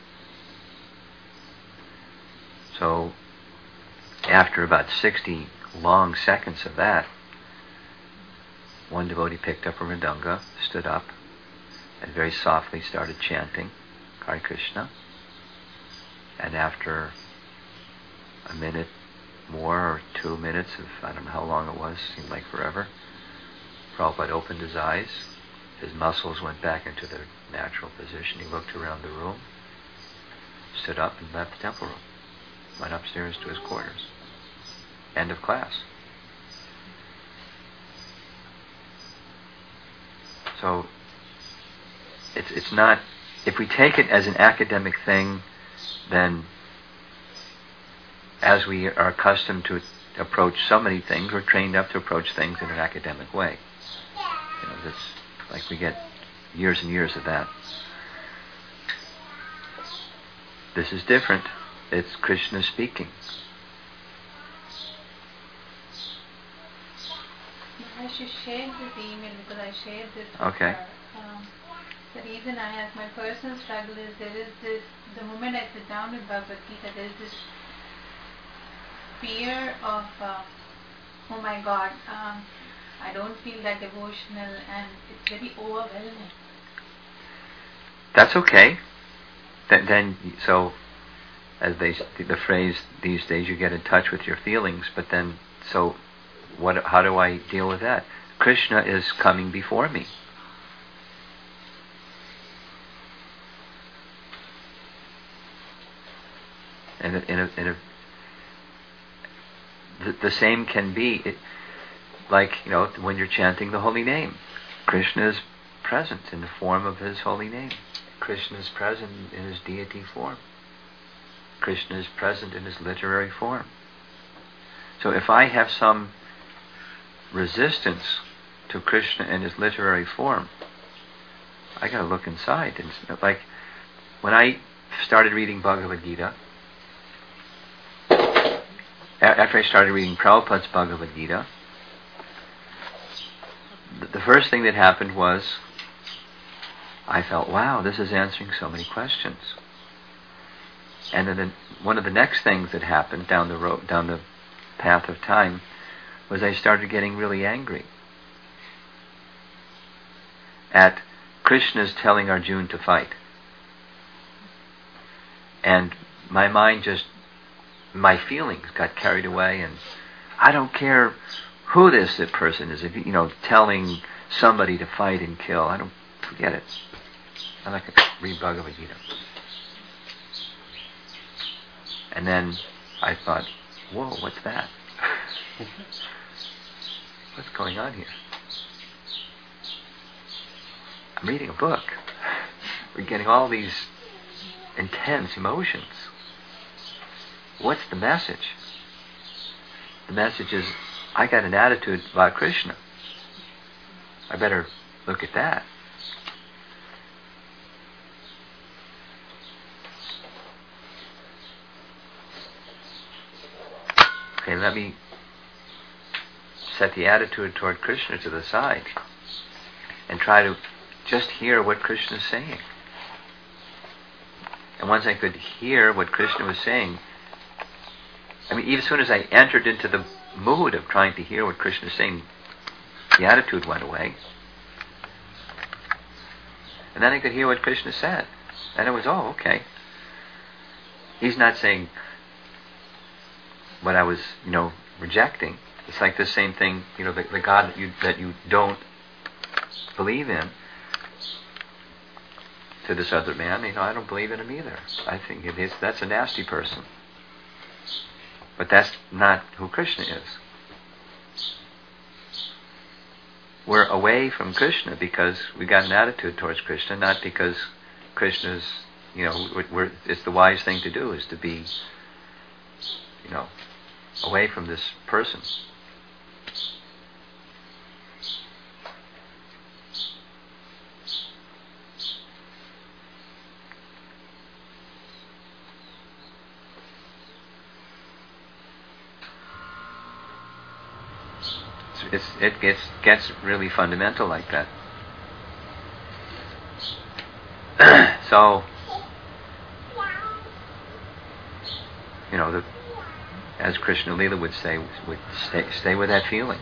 So, after about sixty long seconds of that, one devotee picked up a mridanga, stood up, and very softly started chanting Hare Krishna. And after a minute more, or two minutes of, I don't know how long it was, seemed like forever, Prabhupada opened his eyes, his muscles went back into their natural position, he looked around the room, stood up and left the temple room, went upstairs to his quarters. End of class. So, it's it's not, if we take it as an academic thing, then as we are accustomed to approach so many things, we're trained up to approach things in an academic way. You know, that's like we get years and years of that. This is different. It's Krishna speaking. I should share this email because I shared this with Okay. her. Um, the reason I have my personal struggle is there is this, the moment I sit down with Bhagavad Gita, there is this fear of, uh, oh my God, um, I don't feel that devotional and it's very overwhelming. That's okay. Then, then so, as they the phrase these days, you get in touch with your feelings. But then, so, what? How do I deal with that? Krishna is coming before me. And in a, in a, the, the same can be, it, like, you know, when you're chanting the holy name, Krishna is present in the form of his holy name. Krishna is present in his deity form. Krishna is present in his literary form. So if I have some resistance to Krishna in his literary form, I got to look inside. And like when I started reading Bhagavad Gita, after I started reading Prabhupada's Bhagavad Gita, the first thing that happened was I felt, wow, this is answering so many questions. And then the, one of the next things that happened down the road, down the path of time, was I started getting really angry at Krishna's telling Arjuna to fight. And my mind just, my feelings got carried away, and I don't care who this person is, if you know, telling somebody to fight and kill. I don't, forget it. I like to read Bhagavad Gita. And then I thought, whoa, what's that? What's going on here? I'm reading a book. We're getting all these intense emotions. What's the message? The message is, I got an attitude about Krishna. I better look at that. Okay, let me set the attitude toward Krishna to the side and try to just hear what Krishna is saying. And once I could hear what Krishna was saying, I mean, even as soon as I entered into the mood of trying to hear what Krishna is saying, the attitude went away. And then I could hear what Krishna said. And it was, oh, okay. He's not saying what I was, you know, rejecting. It's like the same thing, you know, the, the God that you that you don't believe in, to this other man, you know, I don't believe in him either. I think it is, that's a nasty person. But that's not who Krishna is. We're away from Krishna because we got an attitude towards Krishna, not because Krishna's, you know, we're, we're, it's the wise thing to do, is to be, you know, away from this person. It's, it gets gets really fundamental like that. So, you know, the, as Krishna Lila would say, would stay, stay with that feeling.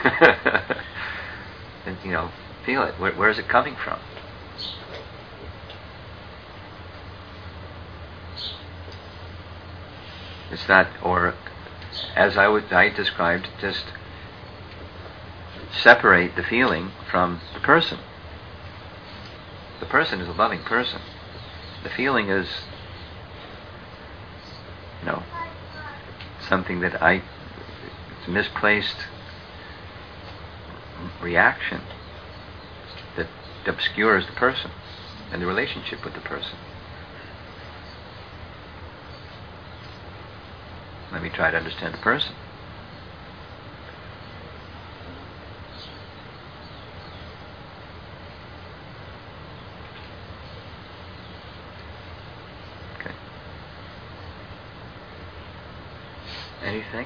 And, you know, feel it. Where, where is it coming from? It's not, or as I would I described, just separate the feeling from the person. The person is a loving person. The feeling is, you know, something that I, it's a misplaced reaction that obscures the person and the relationship with the person. Let me try to understand the person. Okay. Anything?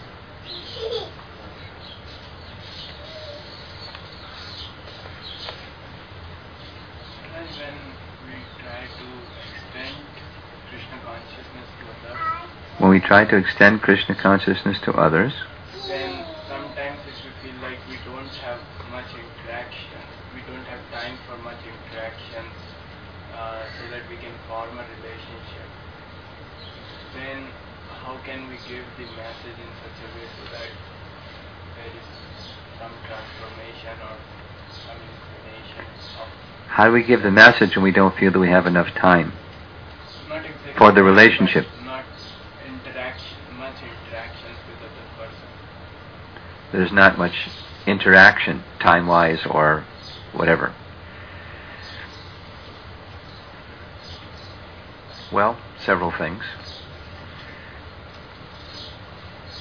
When we try to extend Krishna consciousness to others, then sometimes if we feel like we don't have much interaction, we don't have time for much interaction uh, so that we can form a relationship, then how can we give the message in such a way so that there is some transformation or some inclination of... How do we give the message when we don't feel that we have enough time Not exactly for the relationship? Not interaction, much interactions with other person. There's not much interaction, time-wise or whatever. Well, several things.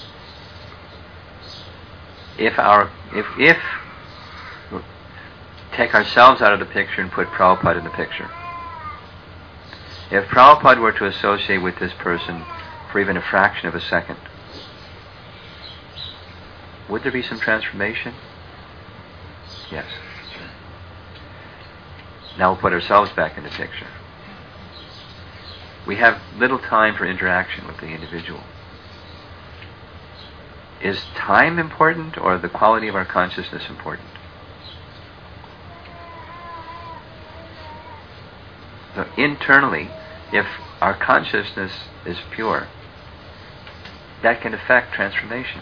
If our, if, if, take ourselves out of the picture and put Prabhupada in the picture. If Prabhupada were to associate with this person for even a fraction of a second, would there be some transformation? Yes. Now we'll put ourselves back in the picture. We have little time for interaction with the individual. Is time important or the quality of our consciousness important? So internally, if our consciousness is pure, that can affect transformation.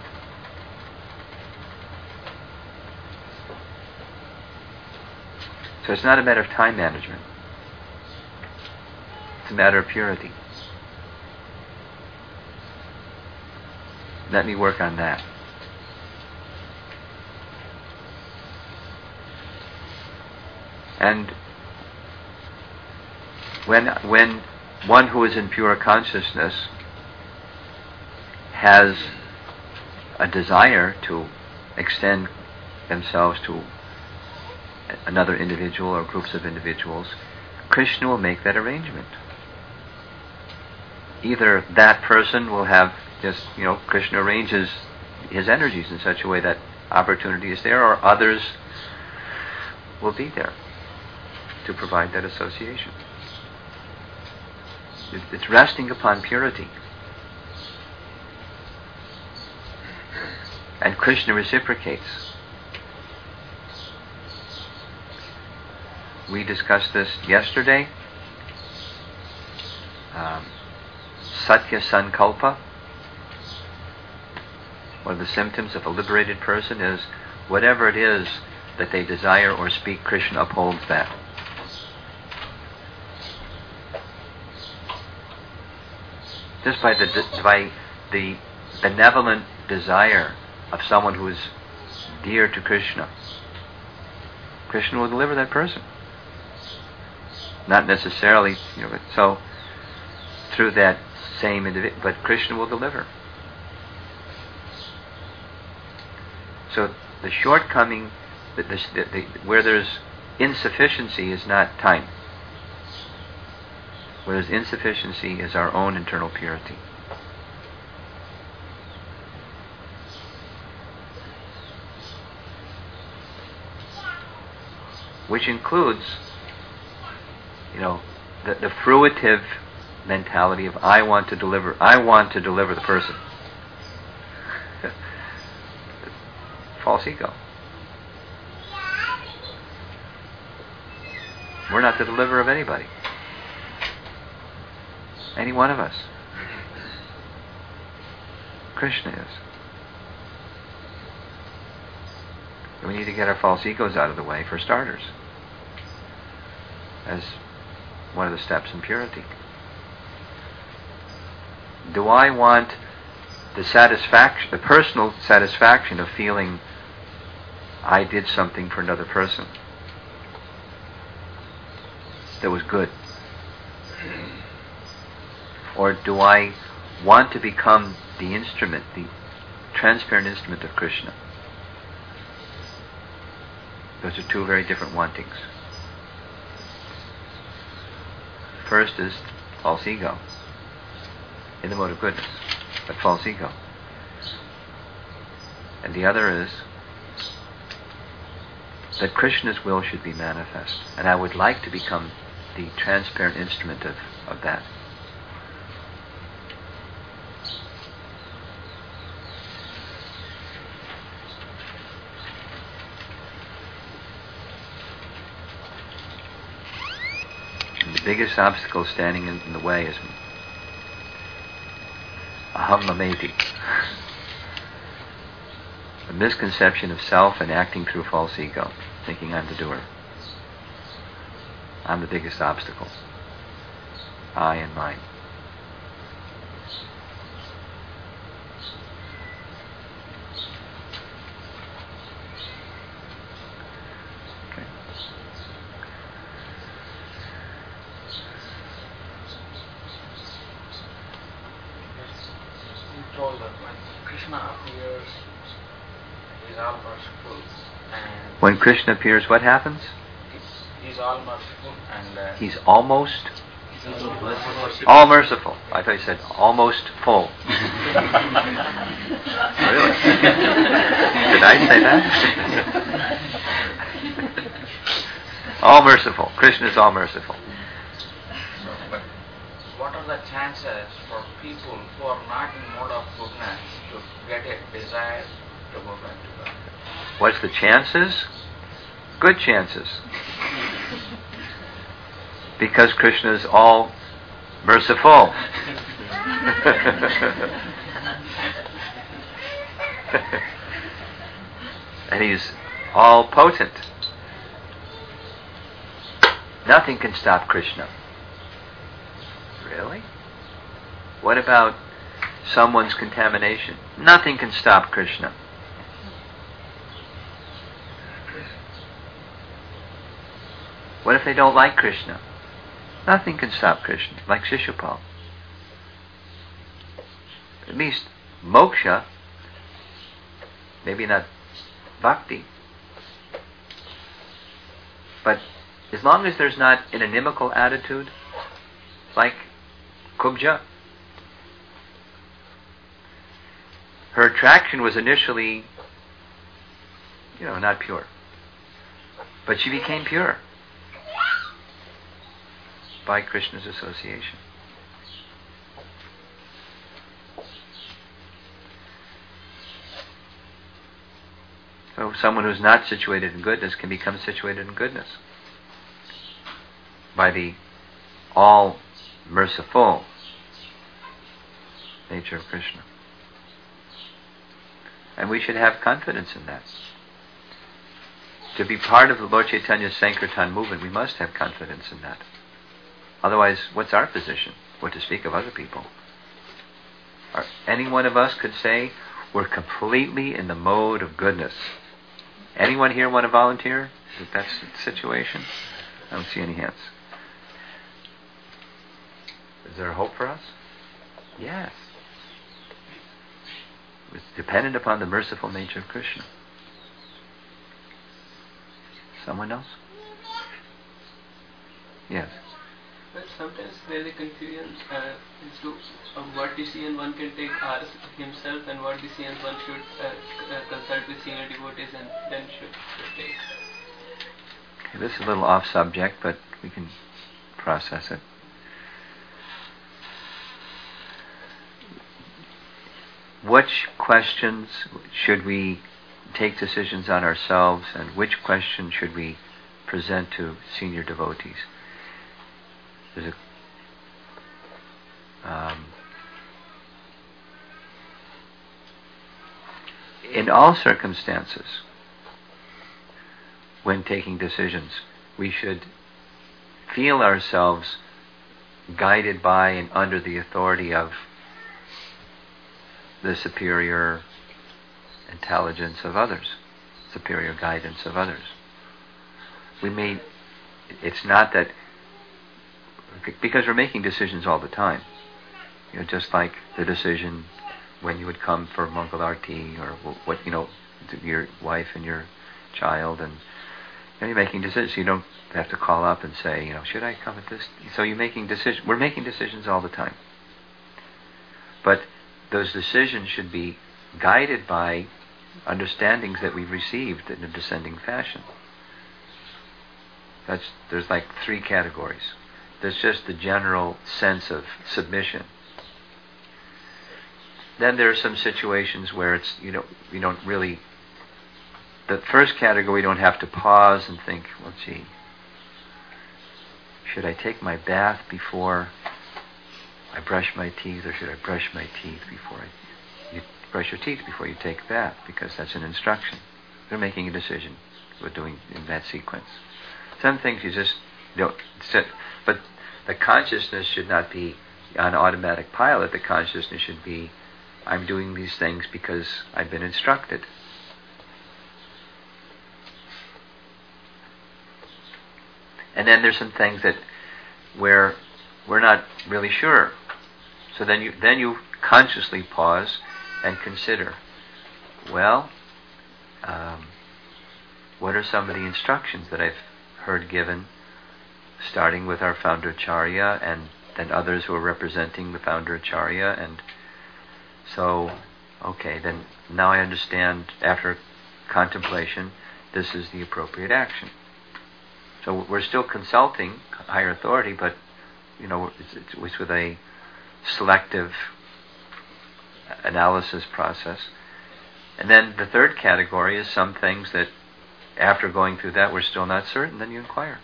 So it's not a matter of time management. It's a matter of purity. Let me work on that. And when when one who is in pure consciousness has a desire to extend themselves to another individual or groups of individuals, Krishna will make that arrangement. Either that person will have just, you know, Krishna arranges his energies in such a way that opportunity is there, or others will be there to provide that association. It's resting upon purity. And Krishna reciprocates. We discussed this yesterday. Um, Satya Sankalpa. One of the symptoms of a liberated person is whatever it is that they desire or speak, Krishna upholds that. Just by the by the benevolent desire of someone who is dear to Krishna, Krishna will deliver that person. Not necessarily, you know, so through that same individual, but Krishna will deliver. So the shortcoming, the, the, the, where there's insufficiency is not time. Where there's insufficiency is our own internal purity. Which includes, you know, the, the fruitive mentality of I want to deliver, I want to deliver the person. False ego. We're not the deliverer of anybody. Any one of us. Krishna is. And we need to get our false egos out of the way for starters, as one of the steps in purity. Do I want the satisfaction, the personal satisfaction of feeling I did something for another person that was good? Or do I want to become the instrument, the transparent instrument of Krishna? Those are two very different wantings. First is false ego, in the mode of goodness, but false ego. And the other is that Krishna's will should be manifest, and I would like to become the transparent instrument of, of that. And the biggest obstacle standing in, in the way is aham mameti, a misconception of self and acting through false ego, thinking I'm the doer. I'm the biggest obstacle. I and mine. Okay. You told that when Krishna appears, he is all merciful. And When Krishna appears, what happens? He's all merciful and uh, He's almost all merciful. I thought you said almost full. Really? Did I say that? All merciful. Krishna is all merciful. But what are the chances for people who are not in mode of goodness to get a desire to go back to God? What's the chances? Good chances. Because Krishna is all merciful. And he's all potent. Nothing can stop Krishna. Really? What about someone's contamination? Nothing can stop Krishna. What if they don't like Krishna? Nothing can stop Krishna, like Shishupal. At least moksha, maybe not bhakti, but as long as there's not an inimical attitude, like Kubja, her attraction was initially, you know, not pure, but she became pure by Krishna's association. So someone who's not situated in goodness can become situated in goodness by the all-merciful nature of Krishna. And we should have confidence in that. To be part of the Lord Chaitanya's Sankirtan movement, we must have confidence in that. Otherwise, what's our position? What to speak of other people? Or any one of us could say, we're completely in the mode of goodness. Anyone here want to volunteer? If that's the situation? I don't see any hands. Is there a hope for us? Yes. It's dependent upon the merciful nature of Krishna. Someone else? Yes. But sometimes there is a confusion uh, as to uh, what decision one can take ours himself and what decisions one should uh, uh, consult with senior devotees and then should, should take. Okay, this is a little off subject, but we can process it. Which questions should we take decisions on ourselves, and which questions should we present to senior devotees? There's a, um, in all circumstances, when taking decisions, we should feel ourselves guided by and under the authority of the superior intelligence of others, superior guidance of others. We may, it's not that, because we're making decisions all the time. You know, just like the decision when you would come for Mangal Arti, or what, you know, your wife and your child, and you know, you're making decisions. You don't have to call up and say, you know, should I come at this? So you're making decisions. We're making decisions all the time. But those decisions should be guided by understandings that we've received in a descending fashion. That's, there's like three categories. There's just the general sense of submission. Then there are some situations where it's, you know, we don't really, the first category, we don't have to pause and think, well, gee, should I take my bath before I brush my teeth, or should I brush my teeth before I, you brush your teeth before you take a bath, because that's an instruction. We're making a decision. We're doing in that sequence. Some things you just don't sit, but the consciousness should not be on automatic pilot. The consciousness should be, I'm doing these things because I've been instructed. And then there's some things that where we're not really sure. So then you then you consciously pause and consider, well, um, what are some of the instructions that I've heard given, starting with our founder Acharya and then others who are representing the founder Acharya. And so, okay, then now I understand, after contemplation, this is the appropriate action. So we're still consulting higher authority, but you know, it's, it's, it's with a selective analysis process. And then the third category is some things that after going through that we're still not certain, then you inquire.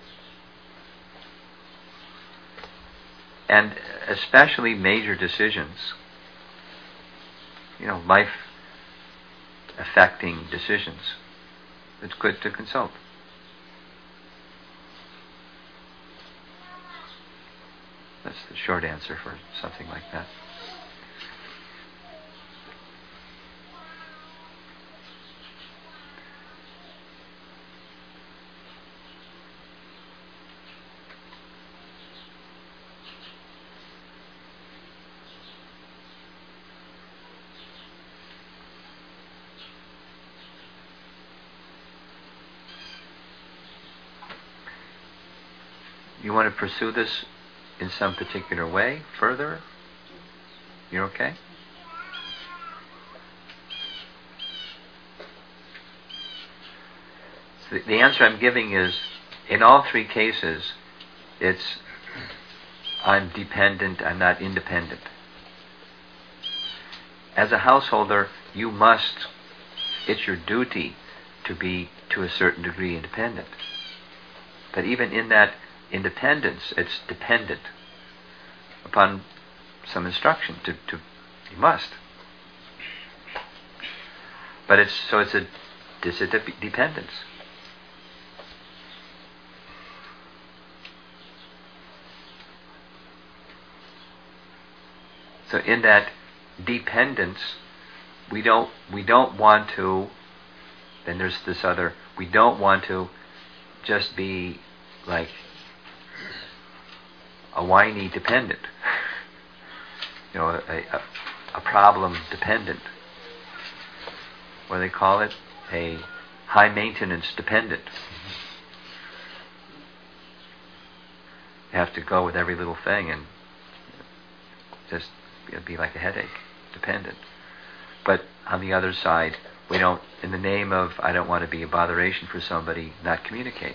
And especially major decisions, you know, life affecting decisions, it's good to consult. That's the short answer for something like that. You want to pursue this in some particular way further? You're okay? So the, the answer I'm giving is, in all three cases, it's I'm dependent, I'm not independent. As a householder, you must, it's your duty to be, to a certain degree, independent. But even in that independence, it's dependent upon some instruction. To, to you must. But it's so it's a it's a de- dependence. So in that dependence, we don't we don't want to. Then there's this other. We don't want to just be like a whiny dependent, you know, a, a, a problem dependent. What do they call it? A high maintenance dependent. You have to go with every little thing and just be like a headache dependent. But on the other side, we don't, in the name of I don't want to be a botheration for somebody, not communicate.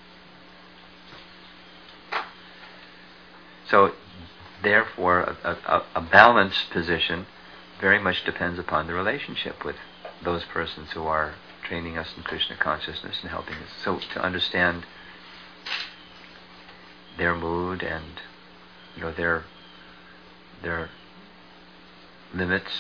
So, therefore, a, a, a balanced position very much depends upon the relationship with those persons who are training us in Krishna consciousness and helping us. So, to understand their mood and, you know, their their limits,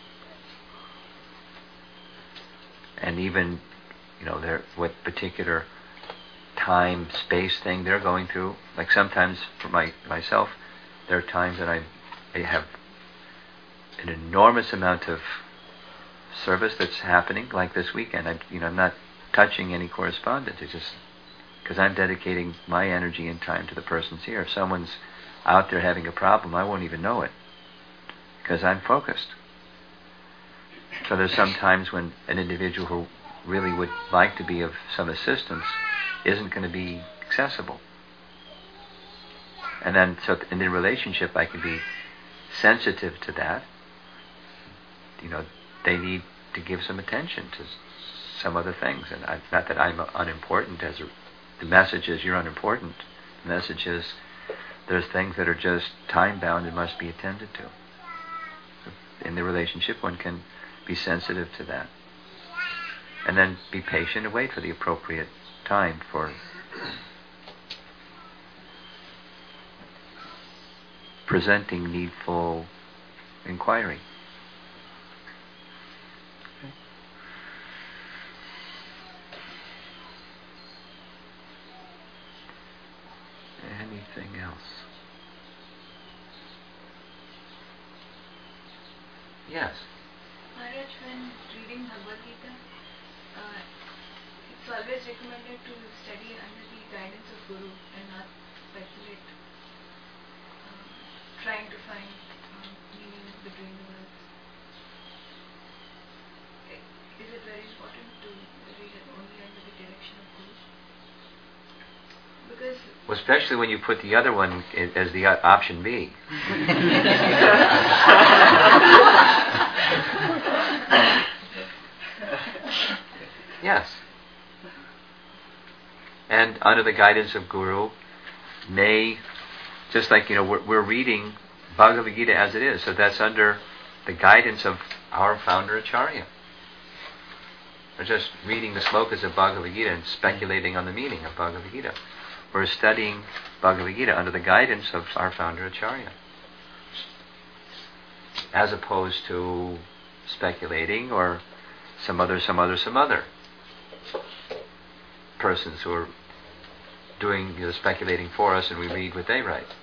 and even, you know, their what particular time, space thing they're going through. Like sometimes for my myself, there are times that I, I have an enormous amount of service that's happening. Like this weekend, I, you know, I'm not touching any correspondence. It's just because I'm dedicating my energy and time to the persons here. If someone's out there having a problem, I won't even know it because I'm focused. So there's some times when an individual who really would like to be of some assistance isn't going to be accessible. And then, so in the relationship, I can be sensitive to that. You know, they need to give some attention to some other things. And I, not that I'm unimportant, as a, the message is you're unimportant. The message is there's things that are just time-bound and must be attended to. In the relationship, one can be sensitive to that. And then be patient and wait for the appropriate time for presenting needful inquiry. Okay. Anything else? Yes. Maharaj, when reading Bhagavad Gita, uh, it's always recommended to study under the guidance of Guru and not speculate, um, trying to find um, meaning between the words. Is it very important to read it only under the direction of Guru? Well, especially when you put the other one i- as the o- option B. Yes. And under the guidance of Guru, may, just like, you know, we're, we're reading Bhagavad Gita as it is, so that's under the guidance of our founder Acharya. We're just reading the slokas of Bhagavad Gita and speculating on the meaning of Bhagavad Gita. We're studying Bhagavad Gita under the guidance of our founder Acharya, as opposed to speculating or some other, some other, some other persons who are doing, you know, speculating for us, and we read what they write.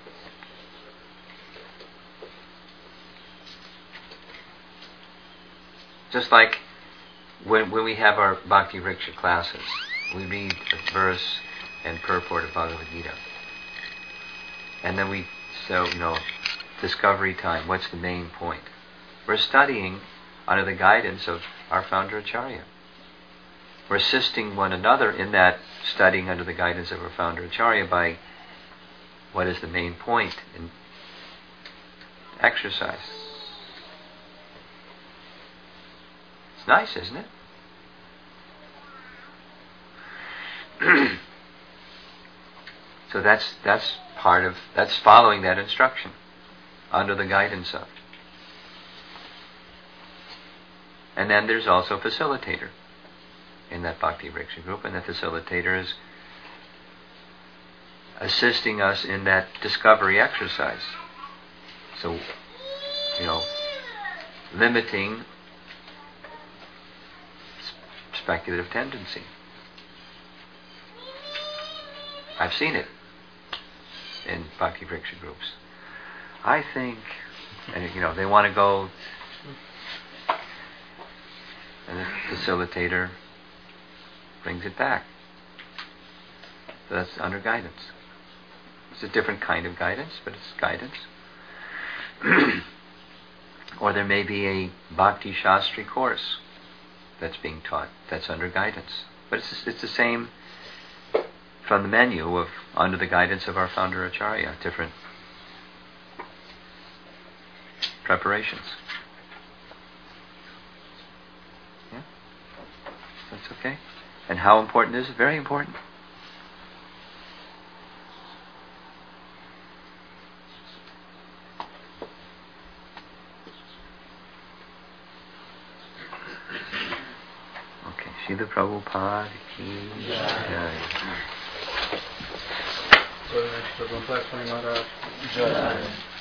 Just like when when we have our Bhakti Riksha classes, we read a verse and purport of Bhagavad Gita. And then we, so, you know, discovery time, what's the main point? We're studying under the guidance of our founder Acharya. We're assisting one another in that studying under the guidance of our founder Acharya by what is the main point in exercise. It's nice, isn't it? So that's that's part of, that's following that instruction under the guidance of. And then there's also a facilitator in that Bhakti Riksha group, and the facilitator is assisting us in that discovery exercise. So, you know, limiting speculative tendency. I've seen it in Bhakti Riksha groups. I think, and you know, they want to go, and the facilitator brings it back. So that's under guidance. It's a different kind of guidance, but it's guidance. Or there may be a Bhakti Shastri course that's being taught, that's under guidance. But it's, it's the same from the menu of under the guidance of our founder Acharya, different preparations. Yeah? That's okay? And how important is it? Very important. Okay, Srila Prabhupada ki jai. Jai Prabhupada Maharaj. Jai.